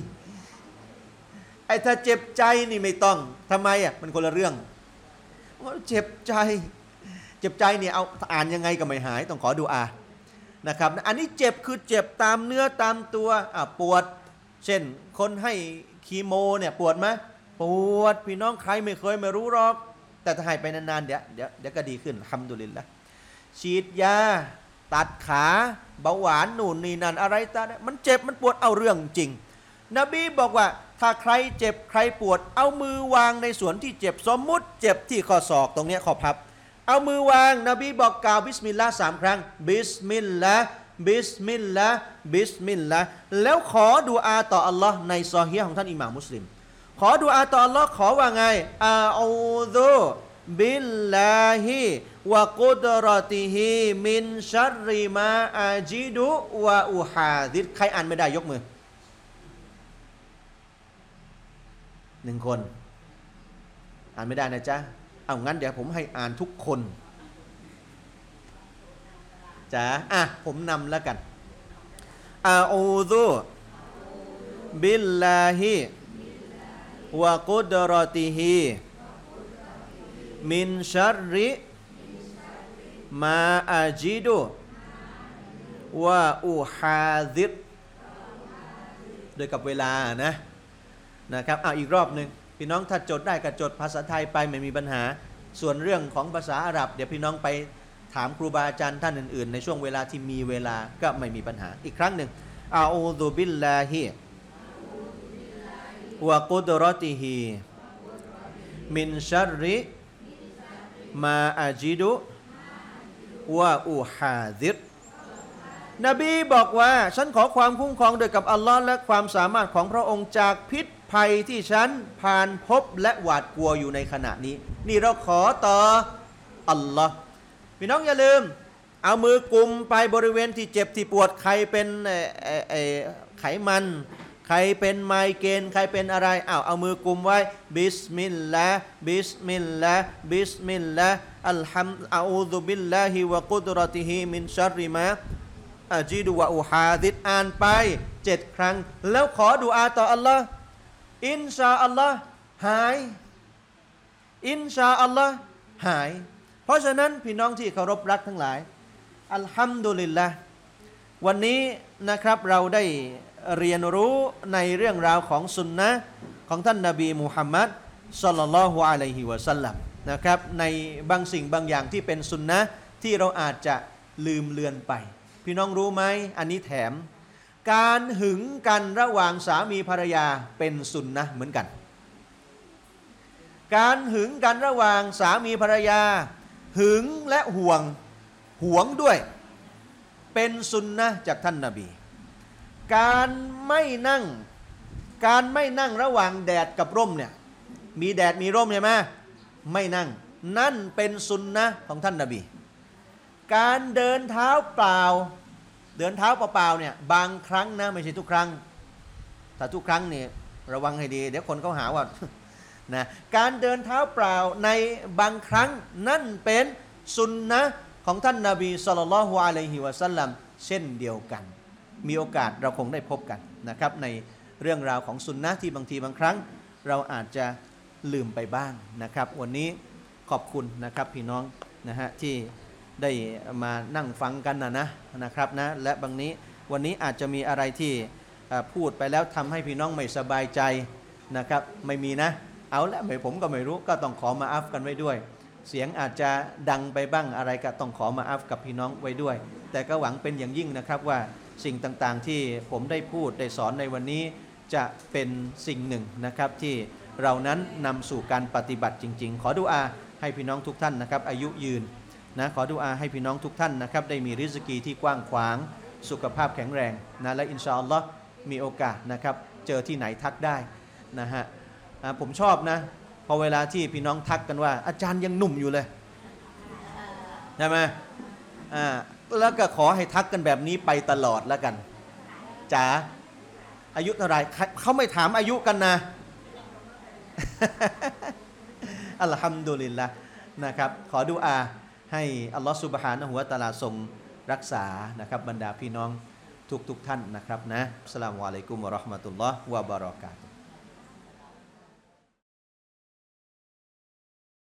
ไอ้ถ้าเจ็บใจนี่ไม่ต้องทำไมอ่ะมันคนละเรื่องเจ็บใจเจ็บใจเนี่ยเอาอ่านยังไงก็ไม่หายต้องขอดูอานะครับอันนี้เจ็บคือเจ็บตามเนื้อตามตัวอ่ะปวดเช่นคนให้คีโมเนี่ยปวดไหมปวดพี่น้องใครไม่เคยไม่รู้หรอกแต่ถ้าให้ไปนานๆเดี๋ยวเดี๋ยวเดี๋ยวก็ดีขึ้นอัลฮัมดุลิลละฉีดยาตัดขาเบาหวานหนูนนี่นั่นอะไรตามันเจ็บมันปวดเอาเรื่องจริงนบีบอกว่าถ้าใครเจ็บใครปวดเอามือวางในส่วนที่เจ็บสมมุติเจ็บที่ข้อศอกตรงนี้ข้อพับเอามือวางนบีบอกกล่าวบิสมิลลาห์สามครั้งบิสมิลลาห์บิสมิลลาห์บิสมิลลาห์แล้วขอดุอาต่ออัลลอฮ์ในซอฮีฮ์ของท่านอิหม่ามมุสลิมขอดุอาต่ออัลลอฮ์ขอว่าไงอาอูซุบิลลาฮิวะกุดรอติฮิมินชัรริมาอาจิดุวะอุฮาดิดใครอ่านไม่ได้ยกมือหนึ่งคนอ่านไม่ได้นะจ๊ะเอางั้นเดี๋ยวผมให้อ่านทุกคนจ้ะอ่ะผมนำแล้วกันอาอูซุบิลลาฮิวะกุดรอติฮิมินชัรริมาอาจิดุวะอุฮาดิดโดยกับเวลานะนะครับอ่ะอีกรอบหนึ่งพี่น้องถ้าจดได้ก็จดภาษาไทยไปไม่มีปัญหาส่วนเรื่องของภาษาอาหรับเดี๋ยวพี่น้องไปถามครูบาอาจารย์ท่านอื่นๆในช่วงเวลาที่มีเวลาก็ไม่มีปัญหาอีกครั้งหนึ่งอาอูซุบิลลาฮิวะกุดรอติฮิมินชัรริมาอาจิดุวะอุฮาดิดนบีบอกว่าฉันขอความคุ้มครองโดยกับอัลลอฮ์และความสามารถของพระองค์จากพิษภัยที่ฉันผ่านพบและหวาดกลัวอยู่ในขณะนี้นี่เราขอต่ออัลลอฮ์พี่น้องอย่าลืมเอามือกุมไปบริเวณที่เจ็บที่ปวดใครเป็นไขมันใครเป็นไมเกรนใครเป็นอะไรอ้าวเอามือกุมไว้บิสมิลลาห์บิสมิลลาห์บิสมิลลาห์อัลฮัมอะอูซุบิลลาฮิวะกุดรอติฮิมินชัรริมาอาจิดุวะอุฮาดิดอ่านไปเจ็ดครั้งแล้วขอดุอาต่ออัลลอฮ์อินชาอัลลอฮ์หายอินชาอัลลอฮ์หายเพราะฉะนั้นพี่น้องที่เคารพรักทั้งหลายอัลฮัมดุลิลละห์วันนี้นะครับเราได้เรียนรู้ในเรื่องราวของสุนนะของท่านนบีมุฮัมมัดศ็อลลัลลอฮุอะลัยฮิวะซัลลัมนะครับในบางสิ่งบางอย่างที่เป็นสุนนะที่เราอาจจะลืมเลือนไปพี่น้องรู้ไหมอันนี้แถมการหึงกันระหว่างสามีภรรยาเป็นสุนนะเหมือนกันการหึงกันระหว่างสามีภรรยาหึงและห่วงหวงด้วยเป็นสุนนะจากท่านนบีการไม่นั่งการไม่นั่งระหว่างแดดกับร่มเนี่ยมีแดดมีร่มใช่ไหมไม่นั่งนั่นเป็นสุนนะของท่านนบีการเดินเท้าเปล่าเดินเท้าเปล่าๆเนี่ยบางครั้งนะไม่ใช่ทุกครั้งถ้าทุกครั้งเนี่ยระวังให้ดีเดี๋ยวคนเขาหาว่านะการเดินเท้าเปล่าในบางครั้งนั่นเป็นสุนนะของท่านนบีศ็อลลัลลอฮุอะลัยฮิวะซัลลัมเช่นเดียวกันมีโอกาสเราคงได้พบกันนะครับในเรื่องราวของสุนนะที่บางทีบางครั้งเราอาจจะลืมไปบ้างนะครับวันนี้ขอบคุณนะครับพี่น้องนะฮะที่ได้มานั่งฟังกันนะนะนะครับนะและบางนี้วันนี้อาจจะมีอะไรที่พูดไปแล้วทำให้พี่น้องไม่สบายใจนะครับไม่มีนะเอาละไม่ผมก็ไม่รู้ก็ต้องขอมาอัฟกันไว้ด้วยเสียงอาจจะดังไปบ้างอะไรก็ต้องขอมาอัฟกับพี่น้องไว้ด้วยแต่ก็หวังเป็นอย่างยิ่งนะครับว่าสิ่งต่างๆที่ผมได้พูดได้สอนในวันนี้จะเป็นสิ่งหนึ่งนะครับที่เรานั้นนำสู่การปฏิบัติจริงๆขอดุอาให้พี่น้องทุกท่านนะครับอายุยืนนะขอดุอาให้พี่น้องทุกท่านนะครับได้มีริสกีที่กว้างขวางสุขภาพแข็งแรงนะและอินชาอัลลอฮ์มีโอกาสนะครับเจอที่ไหนทักได้นะฮะผมชอบนะพอเวลาที่พี่น้องทักกันว่าอาจารย์ยังหนุ่มอยู่เลยใช่ไหมอ่าแล้วก็ขอให้ทักกันแบบนี้ไปตลอดแล้วกันจ๋าอายุเท่าไหร่เขาไม่ถามอายุกันนะอัลฮัมดุลิลละนะครับขอดุอาให้อัลลอฮฺซุบฮานะฮูวะตะอาลาทรงรักษานะครับบรรดาพี่น้องทุกๆ ท่านนะครับนะอัสสลามุอะลัยกุมวะเราะห์มะตุลลอฮ์วะบะเราะกาตุฮ์